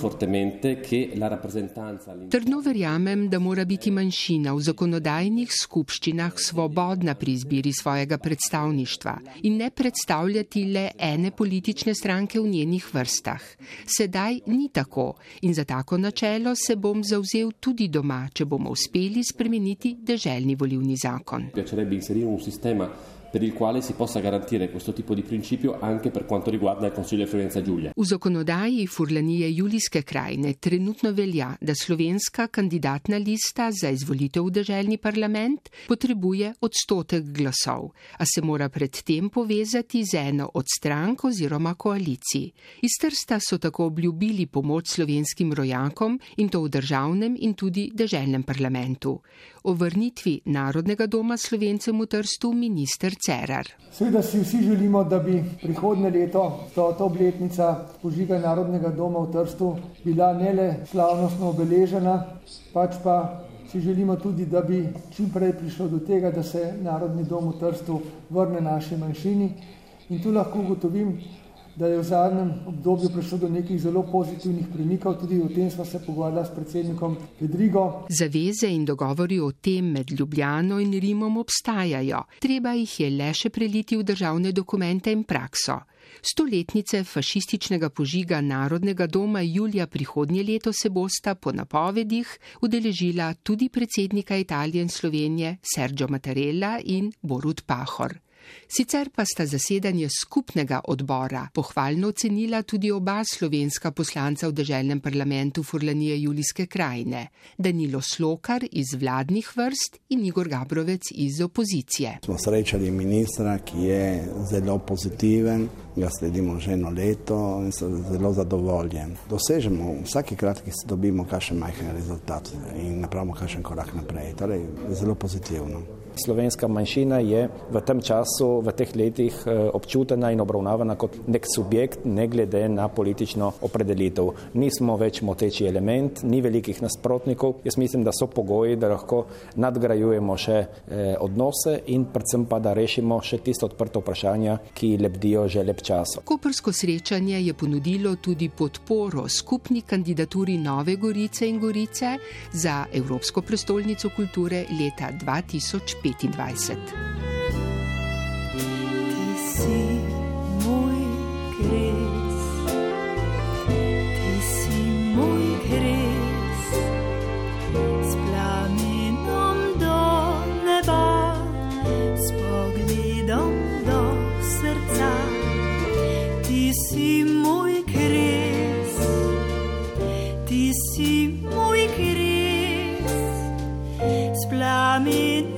Trdno verjamem, da mora biti manjšina v zakonodajnih skupščinah svobodna pri izbiri svojega predstavništva in ne predstavljati le ene politične stranke v njenih vrstah. Sedaj ni tako. In za tako načelo se bom zavzel tudi doma, če bomo uspeli spremeniti deželni volilni zakon. per il quale si possa garantire questo tipo di principio anche per quanto riguarda il Consiglio di Friulenza Giulia. V zakonodaji Furlanije Julijske krajine trenutno velja, da slovenska kandidatna lista za izvolitev v deželni parlament potrebuje odstotek glasov, a se mora pred tem povezati z eno od strank oziroma koalicij. Iz Trsta so tako obljubili pomoč slovenskim rojakom in to v državnem in tudi deželnem parlamentu. O vrnitvi Narodnega doma Slovencem v Trstu minister Cerar. Seveda si vsi želimo, da bi prihodnje leto, stota obletnica požiga Narodnega doma v Trstu, bila ne le slavnostno obeležena, pač pa si želimo tudi, da bi čim prej prišlo do tega, da se Narodni dom v Trstu vrne naši manjšini. In tu lahko ugotovim, da je v zadnjem obdobju prišlo do nekih zelo pozitivnih premikov, tudi o tem sva se pogovarjala s predsednikom Fedrigo. Zaveze in dogovori o tem med Ljubljano in Rimom obstajajo. Treba jih je le še preliti v državne dokumente in prakso. Stoletnice fašističnega požiga Narodnega doma julija prihodnje leto se bosta po napovedih udeležila tudi predsednika Italije in Slovenije Sergio Mattarella in Borut Pahor. Sicer pa sta zasedanje skupnega odbora pohvalno ocenila tudi oba slovenska poslanca v deželnem parlamentu Furlanije Julijske krajine, Danilo Slokar iz vladnih vrst in Igor Gabrovec iz opozicije. Smo srečali ministra, ki je zelo pozitiven, ga sledimo že eno leto in sem zelo zadovoljen. Dosežemo vsakikrat, ki se dobimo kakšen majhen rezultat in napravimo kakšen korak naprej. Torej, zelo pozitivno. Slovenska manjšina je v tem času, v teh letih občutena in obravnavana kot nek subjekt, ne glede na politično opredelitev. Nismo več moteči element, ni velikih nasprotnikov. Jaz mislim, da so pogoji, da lahko nadgrajujemo še odnose in predvsem pa, da rešimo še tiste odprte vprašanja, ki lebdijo že lep čas. Koprsko srečanje je ponudilo tudi podporo skupni kandidaturi Nove Gorice in Gorice za Evropsko prestolnico kulture leta dva tisoč petindvajset. Ti si moj kres, ti si moj kres, s plamenom do neba, s pogledom do srca. Ti si moj kres, ti si moj kres, s plamenom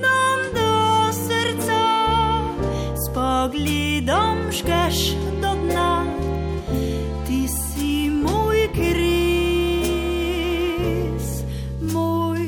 pogledom žgeš do dna, ti si moj kres, moj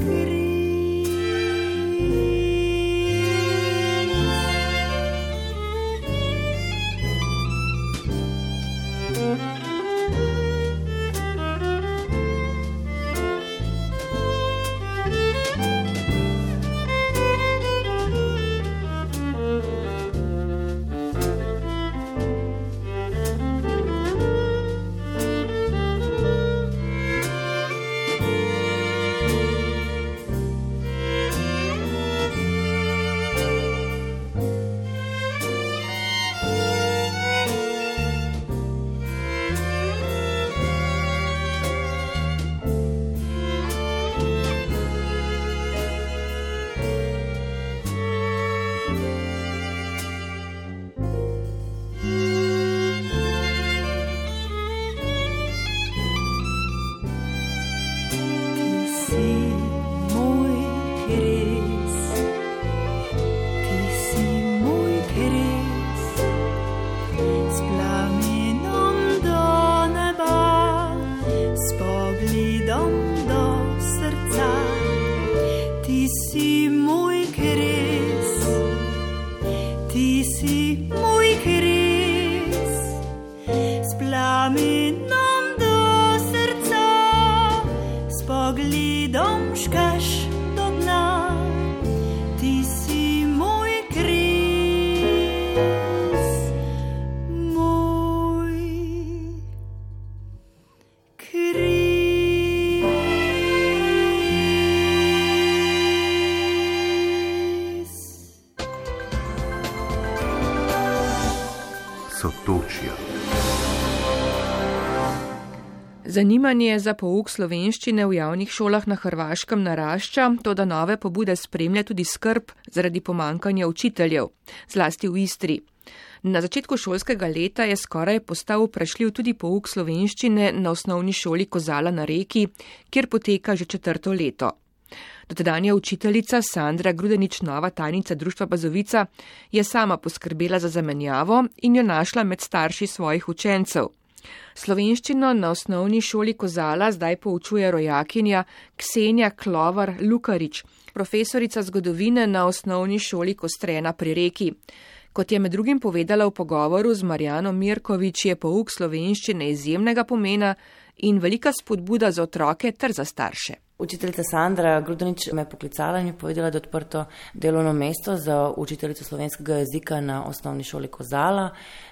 Zanimanje za pouk slovenščine v javnih šolah na Hrvaškem narašča, toda nove pobude spremlja tudi skrb zaradi pomankanja učiteljev, zlasti v Istri. Na začetku šolskega leta je skoraj postal vprašljiv tudi pouk slovenščine na osnovni šoli Kozala na Reki, kjer poteka že četrto leto. Dotedanja učiteljica Sandra Grudenič, nova tajnica društva Bazovica, je sama poskrbela za zamenjavo in jo našla med starši svojih učencev. Slovenščino na osnovni šoli Kozala zdaj poučuje rojakinja Ksenija Klovar Lukarič, profesorica zgodovine na osnovni šoli Kostrena pri Reki. Kot je med drugim povedala v pogovoru z Marjano Mirkovič, je pouk slovenščine izjemnega pomena in velika spodbuda za otroke ter za starše. Učiteljica Sandra Grudenič me je poklicala in mi povedala, da je odprto delovno mesto za učiteljico slovenskega jezika na osnovni šoli Kozala.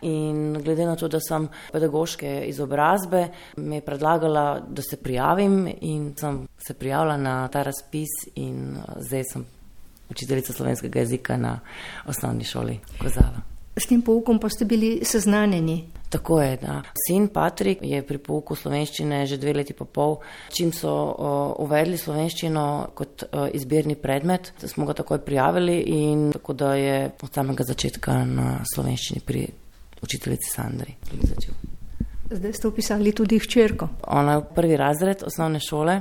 In glede na to, da sem pedagoške izobrazbe, me je predlagala, da se prijavim in sem se prijavila na ta razpis in zdaj sem učiteljica slovenskega jezika na osnovni šoli Kozala. S tem poukom pa ste bili seznanjeni. Tako je, da. Sin Patrik je pri pouku slovenščine že dve leti pa pol. Čim so uh, uvedli slovenščino kot uh, izbirni predmet, smo ga takoj prijavili in tako da je od samega začetka na slovenščini pri učiteljici Sandri začel. Zdaj ste upisali tudi hčerko. Ona je prvi razred osnovne šole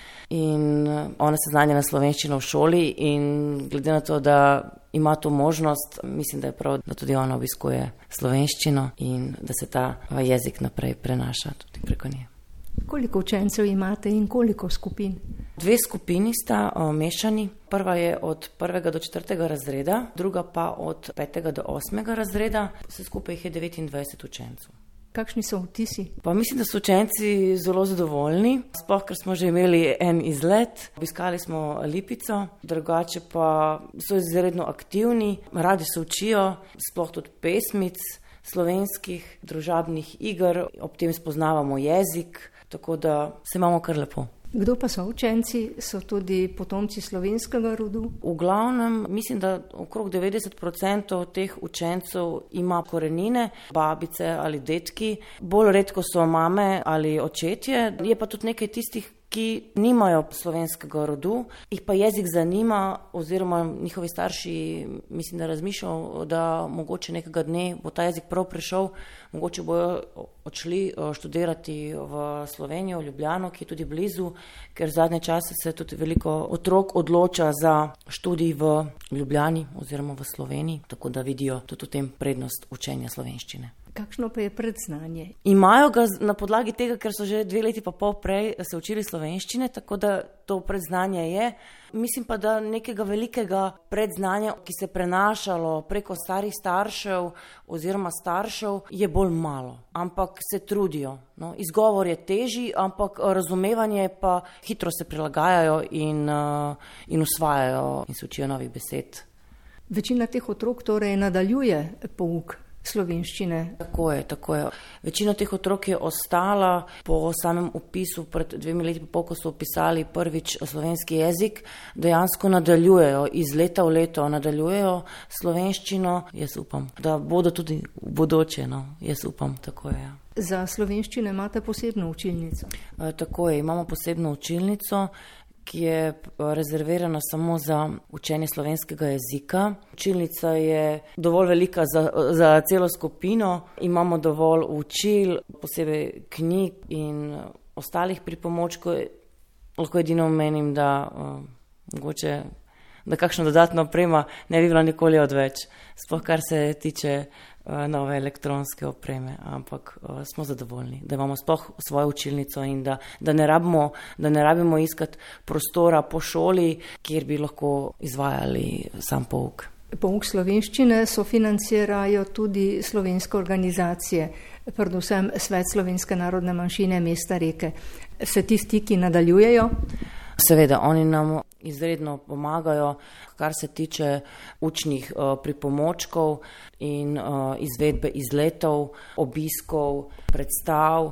in ona se znanja na slovenščino v šoli in glede na to, da ima to možnost, mislim, da je prav, da tudi ona obiskuje slovenščino in da se ta jezik naprej prenaša tudi preko nje. Koliko učencev imate in koliko skupin? Dve skupini sta o, mešani. Prva je od prvega do četrtega razreda, druga pa od petega do osmega razreda. Vse skupaj jih je devetindvajset učencev. Kakšni so vtisi? Pa mislim, da so učenci zelo zadovoljni, sploh ker smo že imeli en izlet. Obiskali smo Lipico, drugače pa so izredno aktivni, radi se učijo, sploh tudi pesmic, slovenskih, družabnih iger, ob tem spoznavamo jezik, tako da se imamo kar lepo. Kdo pa so učenci? So tudi potomci slovenskega rodu? V glavnem, mislim, da okrog devetdeset procentov teh učencev ima korenine, babice ali detki. Bolj redko so mame ali očetje. Je pa tudi nekaj tistih, ki nimajo slovenskega rodu, jih pa jezik zanima oziroma njihovi starši, mislim, da razmišljajo, da mogoče nekega dne bo ta jezik prav prišel, mogoče bojo odšli študirati v Slovenijo, v Ljubljano, ki je tudi blizu, ker zadnje čase se tudi veliko otrok odloča za študij v Ljubljani oziroma v Sloveniji, tako da vidijo tudi v tem prednost učenja slovenščine. Kakšno pa je predznanje? Imajo ga na podlagi tega, ker so že dve leti pa pol prej se učili slovenščine, tako da to predznanje je. Mislim pa, da nekega velikega predznanja, ki se je prenašalo preko starih staršev oziroma staršev, je bolj malo, ampak se trudijo. No, izgovor je težji, ampak razumevanje pa hitro se prilagajajo in, uh, in usvajajo in se učijo novih besed. Večina teh otrok torej nadaljuje pouk slovenščine. Tako je, tako je. Večina teh otrok je ostala po samem upisu pred dvemi leti, po ko so upisali prvič slovenski jezik, dejansko nadaljujejo, iz leta v leto nadaljujejo slovenščino. Jaz upam, da bodo tudi v bodoče, no, jaz upam, tako je. Za slovenščine imate posebno učilnico? E, tako je, imamo posebno učilnico, ki je rezervirana samo za učenje slovenskega jezika. Učilnica je dovolj velika za, za celo skupino, imamo dovolj učil, posebej knjig in ostalih pripomočkov. Lahko edino menim, da uh, mogoče, da kakšna dodatna oprema ne bi bila nikoli odveč, sploh kar se tiče nove elektronske opreme, ampak uh, smo zadovoljni, da imamo sploh svojo učilnico in da, da, ne rabimo, da ne rabimo iskati prostora po šoli, kjer bi lahko izvajali sam pouk. Pouk slovenščine sofinancirajo tudi slovenske organizacije, predvsem Svet slovenske narodne manjšine mesta Reke. Se tisti, ki nadaljujejo? Seveda, oni nam izredno pomagajo, kar se tiče učnih uh, pripomočkov in uh, izvedbe izletov, obiskov, predstav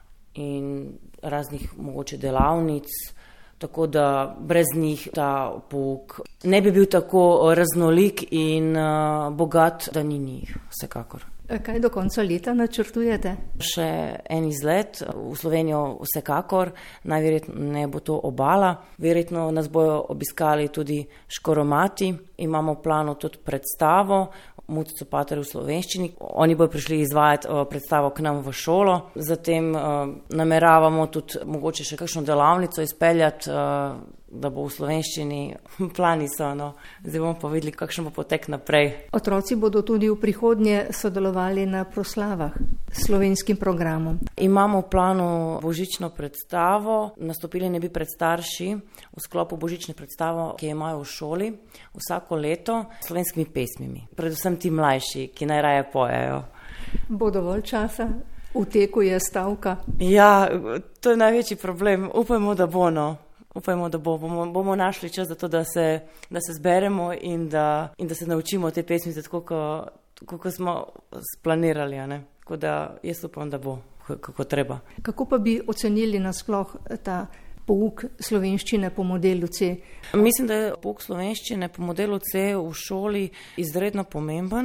in raznih mogoče delavnic, tako da brez njih ta pouk ne bi bil tako raznolik in uh, bogat, da ni njih, vsekakor. Kaj do konca leta načrtujete? Še en izlet v Slovenijo vsekakor, najverjetneje bo to Obala. Verjetno nas bojo obiskali tudi Škoromati. Imamo v planu tudi predstavo Mutico Pater v slovenščini. Oni bojo prišli izvajati predstavo k nam v šolo. Zatem nameravamo tudi mogoče še kakšno delavnico izpeljati, da bo v slovenščini, plani so, no. Zdaj bomo pa videli, kakšen bo potek naprej. Otroci bodo tudi v prihodnje sodelovali na proslavah s slovenskim programom. Imamo v planu božično predstavo, nastopili ne bi pred starši v sklopu božične predstavo, ki jo imajo v šoli vsako leto s slovenskimi pesmimi. Predvsem ti mlajši, ki najraje pojejo. Bo dovolj časa? V teku je stavka? Ja, to je največji problem. Upajmo, da bo, no. Upajmo, da bo, bomo, bomo našli čas za to, da se, da se zberemo in da, in da se naučimo te pesmice tako, kako smo splanirali. Ne? Tako da jaz upam, da bo, kako treba. Kako pa bi ocenili nasploh ta pouk slovenščine po modelu C? Mislim, da je pouk slovenščine po modelu C v šoli izredno pomemben.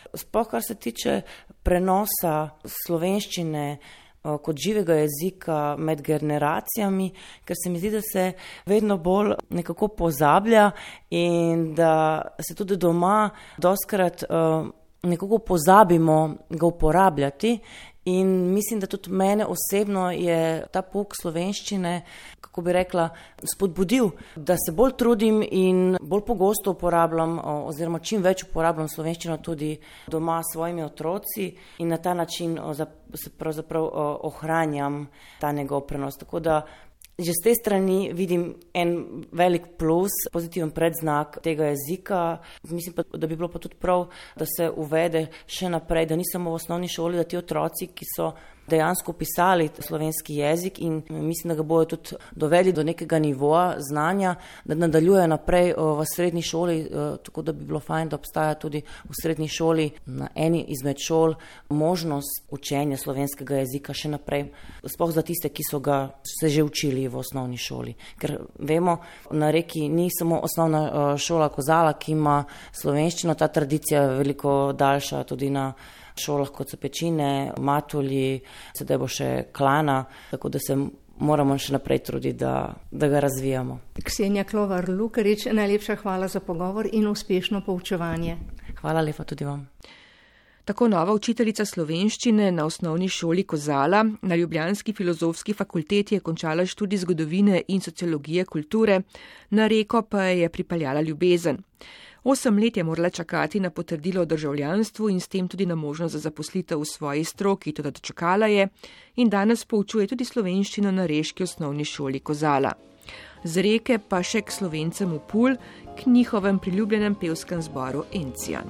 sploh kar se tiče prenosa slovenščine kot živega jezika med generacijami, ker se mi zdi, da se vedno bolj nekako pozablja in da se tudi doma dostkrat nekako pozabimo ga uporabljati. In mislim, da tudi mene osebno je ta pouk slovenščine, kako bi rekla, spodbudil, da se bolj trudim in bolj pogosto uporabljam oziroma čim več uporabljam slovenščino tudi doma s svojimi otroci in na ta način se pravzaprav ohranjam ta njegov prenos. Tako da že z te strani vidim en velik plus, pozitiven predznak tega jezika. Mislim pa, da bi bilo pa tudi prav, da se uvede še naprej, da ni samo v osnovni šoli, da ti otroci, ki so dejansko pisali slovenski jezik in mislim, da ga bojo tudi doveli do nekega nivoja znanja, da nadaljujejo naprej v srednji šoli, tako da bi bilo fajn, da obstaja tudi v srednji šoli na eni izmed šol možnost učenja slovenskega jezika še naprej, sploh za tiste, ki so ga se že učili v osnovni šoli. Ker vemo, na Reki ni samo osnovna šola Kozala, ki ima slovenščino, ta tradicija je veliko daljša tudi na šolah kot so Pečine, Matulji, sedaj bo še Klana, tako da se moramo še naprej truditi, da, da ga razvijamo. Ksenija Klovar-Lukarič, najlepša hvala za pogovor in uspešno poučevanje. Hvala lepa tudi vam. Tako nova učiteljica slovenščine na osnovni šoli Kozala na ljubljanski filozofski fakulteti je končala študij zgodovine in sociologije kulture, na Reko pa je pripeljala ljubezen. Osem let je morala čakati na potrdilo o državljanstvu in s tem tudi na možnost za zaposlitev v svoji stroki, toda dočakala je in danes poučuje tudi slovenščino na reški osnovni šoli Kozala. Z Reke pa še k Slovencem v Pulj, k njihovem priljubljenem pevskem zboru Encijan.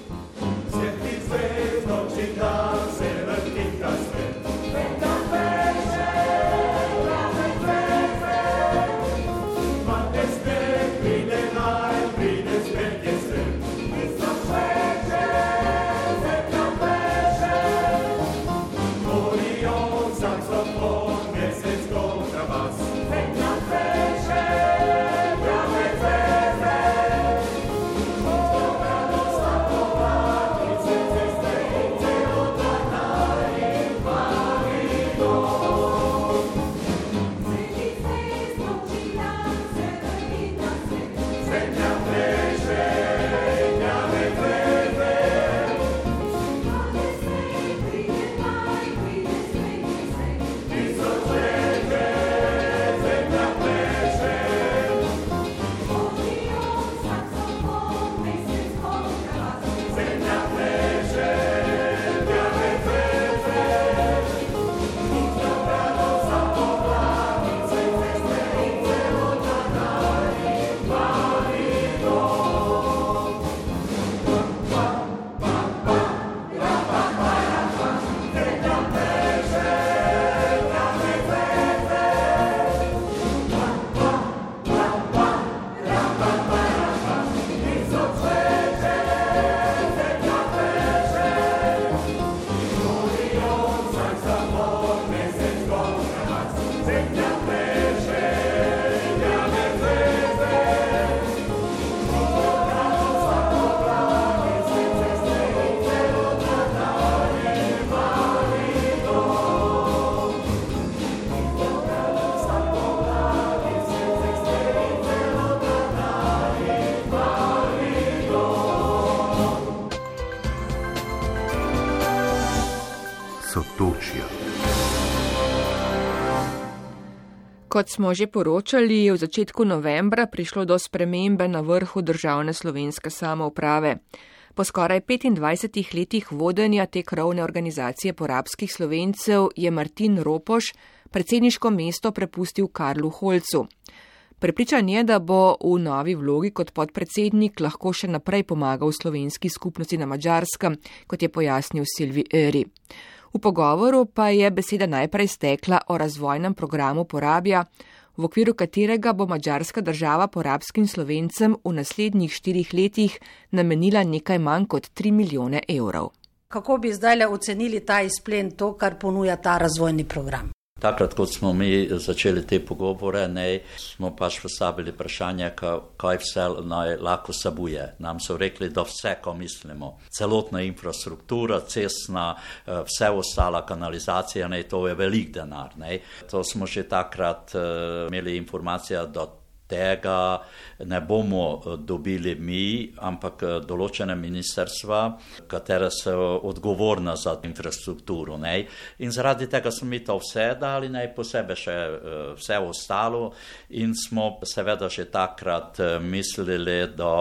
Kot smo že poročali, je v začetku novembra prišlo do spremembe na vrhu državne slovenske samouprave. Po skoraj petindvajsetih letih vodenja te krovne organizacije porabskih Slovencev je Martin Ropoš predsedniško mesto prepustil Karlu Holcu. Prepričan je, da bo v novi vlogi kot podpredsednik lahko še naprej pomagal slovenski skupnosti na Madžarskem, kot je pojasnil Silvi Eri. V pogovoru pa je beseda najprej stekla o razvojnem programu Porabja, v okviru katerega bo madžarska država porabskim Slovencem v naslednjih štirih letih namenila nekaj manj kot tri milijone evrov. Kako bi zdaj le ocenili ta izplen, to, kar ponuja ta razvojni program? Takrat, ko smo mi začeli te pogovore, ne, smo pač postavili vprašanje, kaj vse naj lahko sabuje. Nam so rekli, da vse, ko mislimo, celotna infrastruktura, cestna, vse ostala kanalizacija, ne, to je velik denar. Ne. To smo že takrat uh, imeli informacija, da tega ne bomo dobili mi, ampak določene ministerstva, katera so odgovorna za infrastrukturo. Ne? In zaradi tega smo mi to vse dali, ne posebej še vse ostalo in smo seveda že takrat mislili, da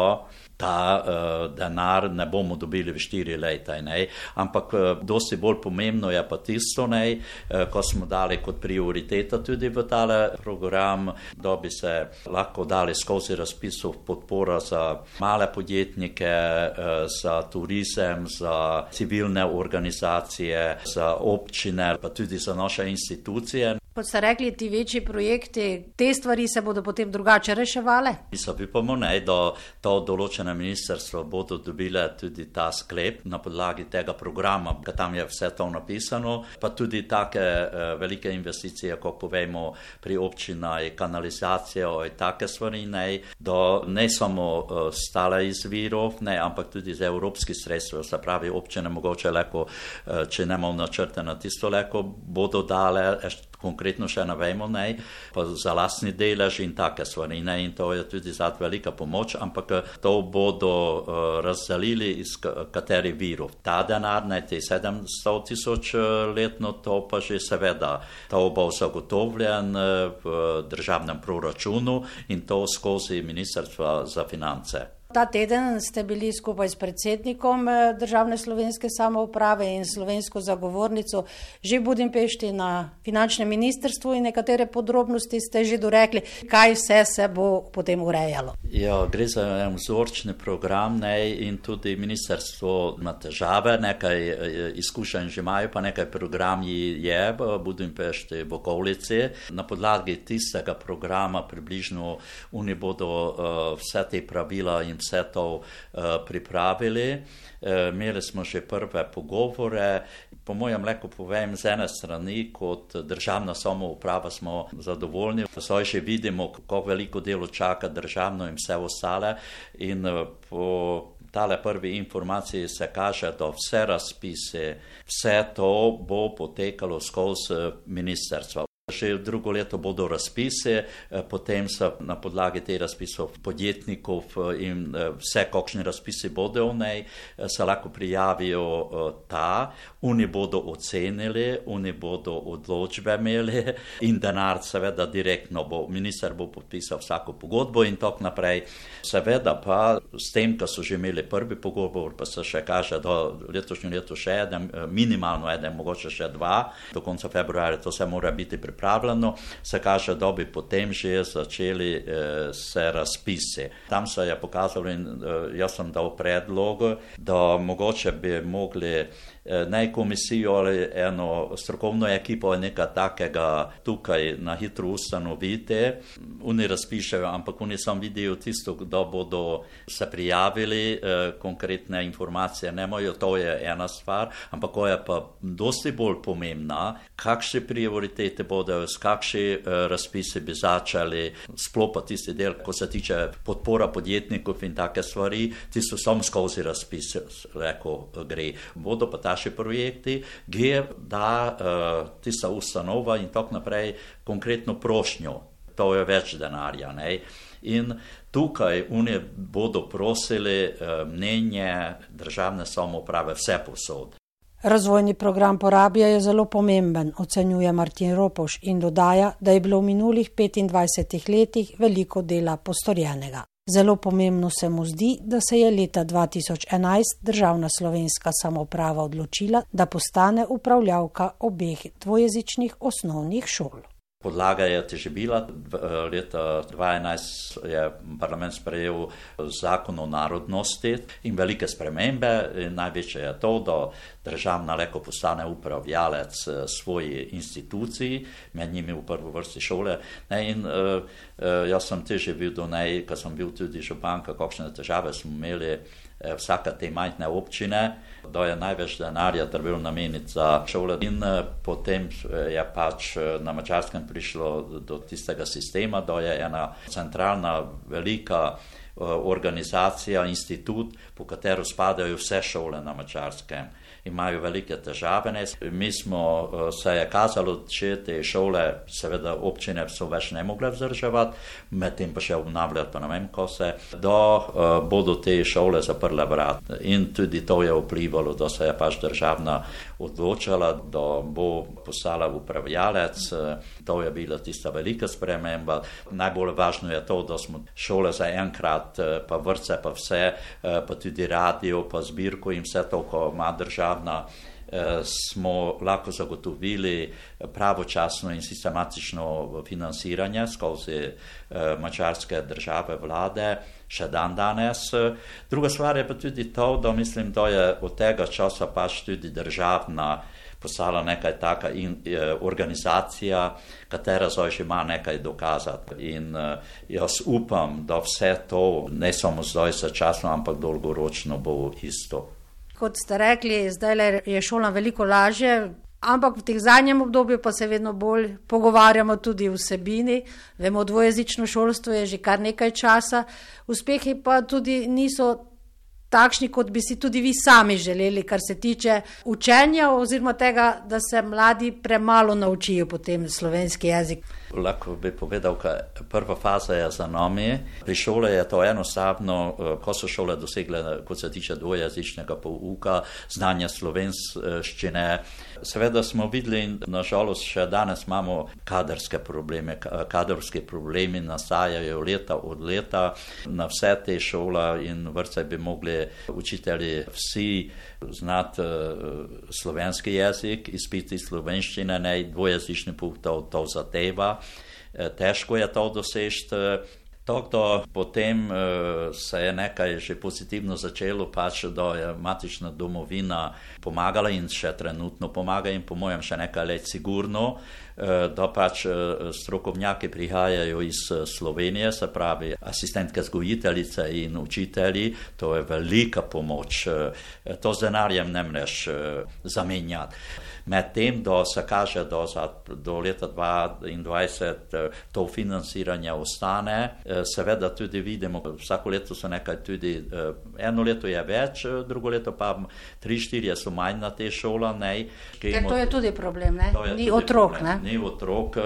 ta uh, denar ne bomo dobili v štiri leta, ne? Ampak uh, dosti bolj pomembno je pa tisto, ne? Uh, ko smo dali kot prioriteta tudi v tale program, da bi se lahko dali skozi razpisov podpora za male podjetnike, uh, za turizem, za civilne organizacije, za občine, pa tudi za naše institucije. Kot ste rekli, ti večji projekti, te stvari se bodo potem drugače reševale? Mislim, upamo, ne, da to določene ministrstvo bodo dobile tudi ta sklep na podlagi tega programa, ker tam je vse to napisano, pa tudi take uh, velike investicije, ko povemo pri občinah, kanalizacijo in take stvari, ne, da ne samo uh, stale iz virov, ne, ampak tudi z evropskih sredstev, se pravi občine mogoče leko, uh, če nemajo načrte na tisto leko, bodo dale konkretno še ne vemo, ne, pa za lastni delež in take stvari, ne, in to je tudi zad velika pomoč, ampak to bodo uh, razdelili iz kateri virov. Ta denar, ne, te sedemsto tisoč letno, to pa že seveda, to bo zagotovljen v državnem proračunu in to skozi Ministrstva za finance. Ta teden ste bili skupaj s predsednikom Državne slovenske samouprave in slovensko zagovornico že v Budimpešti na finančnem ministrstvu in nekatere podrobnosti ste že dorekli, kaj vse se bo potem urejalo. Ja, gre za en vzorčni program, ne, in tudi ministrstvo ima težave, nekaj izkušenj že imajo, pa nekaj programji je v Budimpešti, v okolici. Na podlagi tistega programa približno oni bodo uh, vse te pravila in vse to uh, pripravili. Uh, imeli smo že prve pogovore. Po mojem leku povem, z ene strani kot državna samouprava smo zadovoljni. Zdaj že vidimo, kako veliko delo čaka državno in vse ostale. In uh, po tale prvi informaciji se kaže, da vse razpise, vse to bo potekalo skozi ministerstva. Že drugo leto bodo razpise, potem so na podlagi teh razpisov podjetnikov in vse, kakšni razpisi bodo v njej, se lahko prijavijo ta, oni bodo ocenili, oni bodo odločbe imeli in denar seveda direktno bo, minister bo podpisal vsako pogodbo in tako naprej. Seveda pa s tem, ko so že imeli prvi pogovor, pa se še kaže, da letošnjo leto še eden, minimalno eden, mogoče še dva, do konca februarja to se mora biti pripravljeno. Pripravljeno, se kaže, da bi potem že začeli eh, se razpisi. Tam se je pokazalo in eh, jaz sem dal predlog, da mogoče bi mogli eh, ne komisijo ali eno strokovno ekipo nekaj takega tukaj na hitro ustanoviti. Oni razpišejo, ampak oni sam vidijo tisto, da bodo se prijavili, eh, konkretne informacije nemajo, to je ena stvar, ampak ko je pa dosti bolj pomembna, kakšne prioritete bodo, s kakšni uh, razpisi bi začeli, sploh pa tisti del, ko se tiče podpora podjetnikov in take stvari, tisto samo skozi razpis reko gre. Bodo pa taši projekti, gre da uh, tista ustanova in tako naprej konkretno prošnjo. To je več denarja, ne? In tukaj oni bodo prosili uh, mnenje državne samouprave vse posod. Razvojni program Porabija je zelo pomemben, ocenjuje Martin Ropoš in dodaja, da je bilo v minulih petindvajsetih letih veliko dela postorjenega. Zelo pomembno se mu zdi, da se je leta dva tisoč enajst Državna slovenska samouprava odločila, da postane upravljavka obeh dvojezičnih osnovnih šol. Podlaga je že bila, leta dva tisoč enajst je parlament sprejel zakon o narodnosti in velike spremembe. Največje je to, da državna leko postane upravljalec svoji instituciji, med njimi v prvi vrsti šole. Ne, in uh, jaz sem teže videl, ne, ko sem bil tudi župan, kakšne težave smo imeli vsaka te majhne občine, da je največ denarja trebalo nameniti za šole. In potem je pač na Madžarskem prišlo do tistega sistema, da je ena centralna velika organizacija, institut, po katero spadajo vse šole na Madžarskem. Imajo velike težave. Mi smo, se je kazalo, če te šole, seveda občine so več ne mogle vzdrževati, medtem pa še obnavljati, pa ne vem, ko se, da uh, bodo te šole zaprle vrat. In tudi to je vplivalo, da se je pač državna odločala, da bo postala upravljalec. To je bila tista velika sprememba. Najbolj važno je to, da smo šole za enkrat, pa vrtce, pa vse, pa tudi radio, pa zbirko in vse to, ko ima država, smo lahko zagotovili pravočasno in sistematično financiranje skozi madžarske države vlade še dan danes. Druga stvar je pa tudi to, da mislim, da je od tega časa pač tudi državna postala nekaj taka in, eh, organizacija, katera zdaj že ima nekaj dokazati. In eh, jaz upam, da vse to ne samo zdaj začasno, ampak dolgoročno bo isto. Kot ste rekli, zdaj je šola veliko lažje, ampak v teh zadnjem obdobju pa se vedno bolj pogovarjamo tudi o vsebini. Vemo, dvojezično šolstvo je že kar nekaj časa. Uspehi pa tudi niso takšni, kot bi si tudi vi sami želeli, kar se tiče učenja oziroma tega, da se mladi premalo naučijo potem slovenski jezik. Lahko bi povedal, da prva faza je za nami. Pri šole je to enostavno, ko so šole dosegle, kot se tiče dvojezičnega pouka, znanja slovenščine. Seveda smo videli, nažalost še danes imamo kadrske probleme. Kadrovski problemi nastajajo leta od leta na vse te šole in vrtce bi mogli učitelji vsi znati slovenski jezik, izpiti slovenščine, ne dvojezični pouk, to, to zadeva. Težko je to dosežiti. Tako potem se je nekaj že pozitivno začelo, pač, da je matična domovina pomagala in še trenutno pomaga in po mojem še nekaj let sigurno, da pač strokovnjaki prihajajo iz Slovenije, se pravi asistentke vzgojiteljice in učitelji, to je velika pomoč. To z denarjem ne moreš zamenjati. Medtem, da se kaže, da za, do leta dvaindvajset to financiranje ostane, seveda tudi vidimo, vsako leto so nekaj tudi, eno leto je več, drugo leto pa tri, štiri so manj na te šole. Ker to je tudi problem, ne? Ni otrok, ne? Ni otrok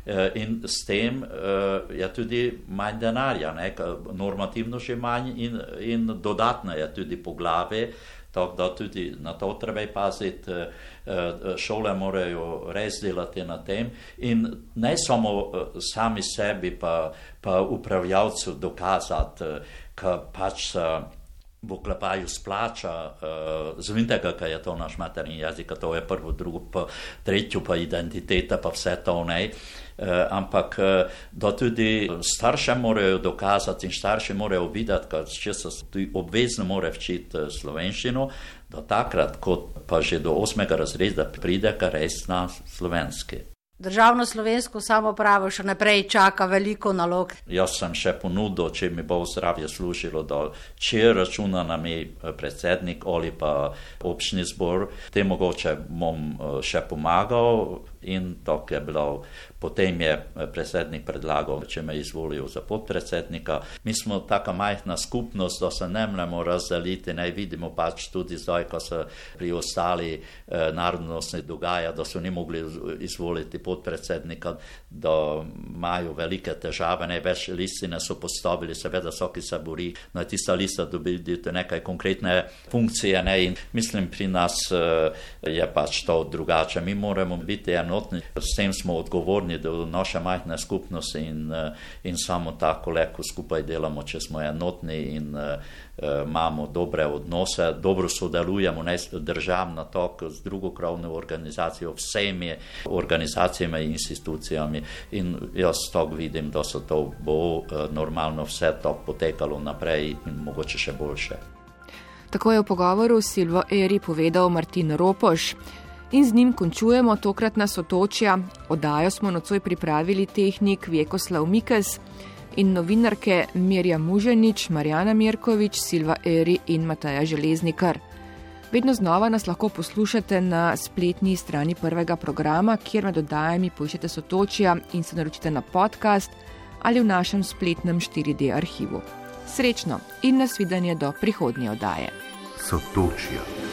in s tem je tudi manj denarja, ne? Normativno še manj in, in dodatno je tudi po glavi. Tako da tudi na to treba paziti, šole morajo res delati na tem in ne samo sami sebi pa, pa upravljavcu dokazati, ka pač v oklepaju splača, zvim tega, kaj je to naš materin jezik, to je prvo, drugo, pa tretjo, pa identiteta, pa vse to, ne. Ampak da tudi starše morajo dokazati in starši morajo videti, kad če se obvezno mora včiti slovenščino, do takrat, kot pa že do osmega razreda pride, kar res na slovenski. Državno slovensko samoupravo še naprej čaka veliko nalog. Jaz sem še ponudil, če mi bo zdravje služilo, da če računa na mi predsednik ali pa občni zbor, te mogoče bom še pomagal in tako je bilo. Potem je predsednik predlagal, če me izvolijo za podpredsednika. Mi smo taka majhna skupnost, da se ne moremo razdeliti, ne vidimo pač tudi zdaj, ko se pri ostali eh, narodnosti dogaja, da so ni mogli izvoliti podpredsednika, da imajo velike težave, ne več listine so postavili, seveda so, ki se bori, no tista lista dobili nekaj konkretne funkcije, ne, in mislim, pri nas eh, je pač to drugače. Mi moramo biti enotni, s tem smo odgovorni do naše majhne skupnosti in, in samo tako lahko skupaj delamo, če smo enotni in uh, imamo dobre odnose, dobro sodelujemo, ne državna tok z drugokrovno organizacijo, vsemi organizacijami in institucijami in jaz tako vidim, da se to bo uh, normalno vse to potekalo naprej in mogoče še boljše. Tako je v pogovoru s Silvo Eri povedal Martin Ropoš. In z njim končujemo tokratna Sotočja. Oddajo smo nocoj pripravili tehnik Vjekoslav Mikes. in novinarke Mirja Muženič, Marjana Mirkovič, Silva Eri in Mateja Železnikar. Vedno znova nas lahko poslušate na spletni strani prvega programa, kjer med oddajami poiščete Sotočja in se naročite na podcast ali v našem spletnem štiri D arhivu. Srečno in nasvidenje do prihodnje oddaje. Sotočja.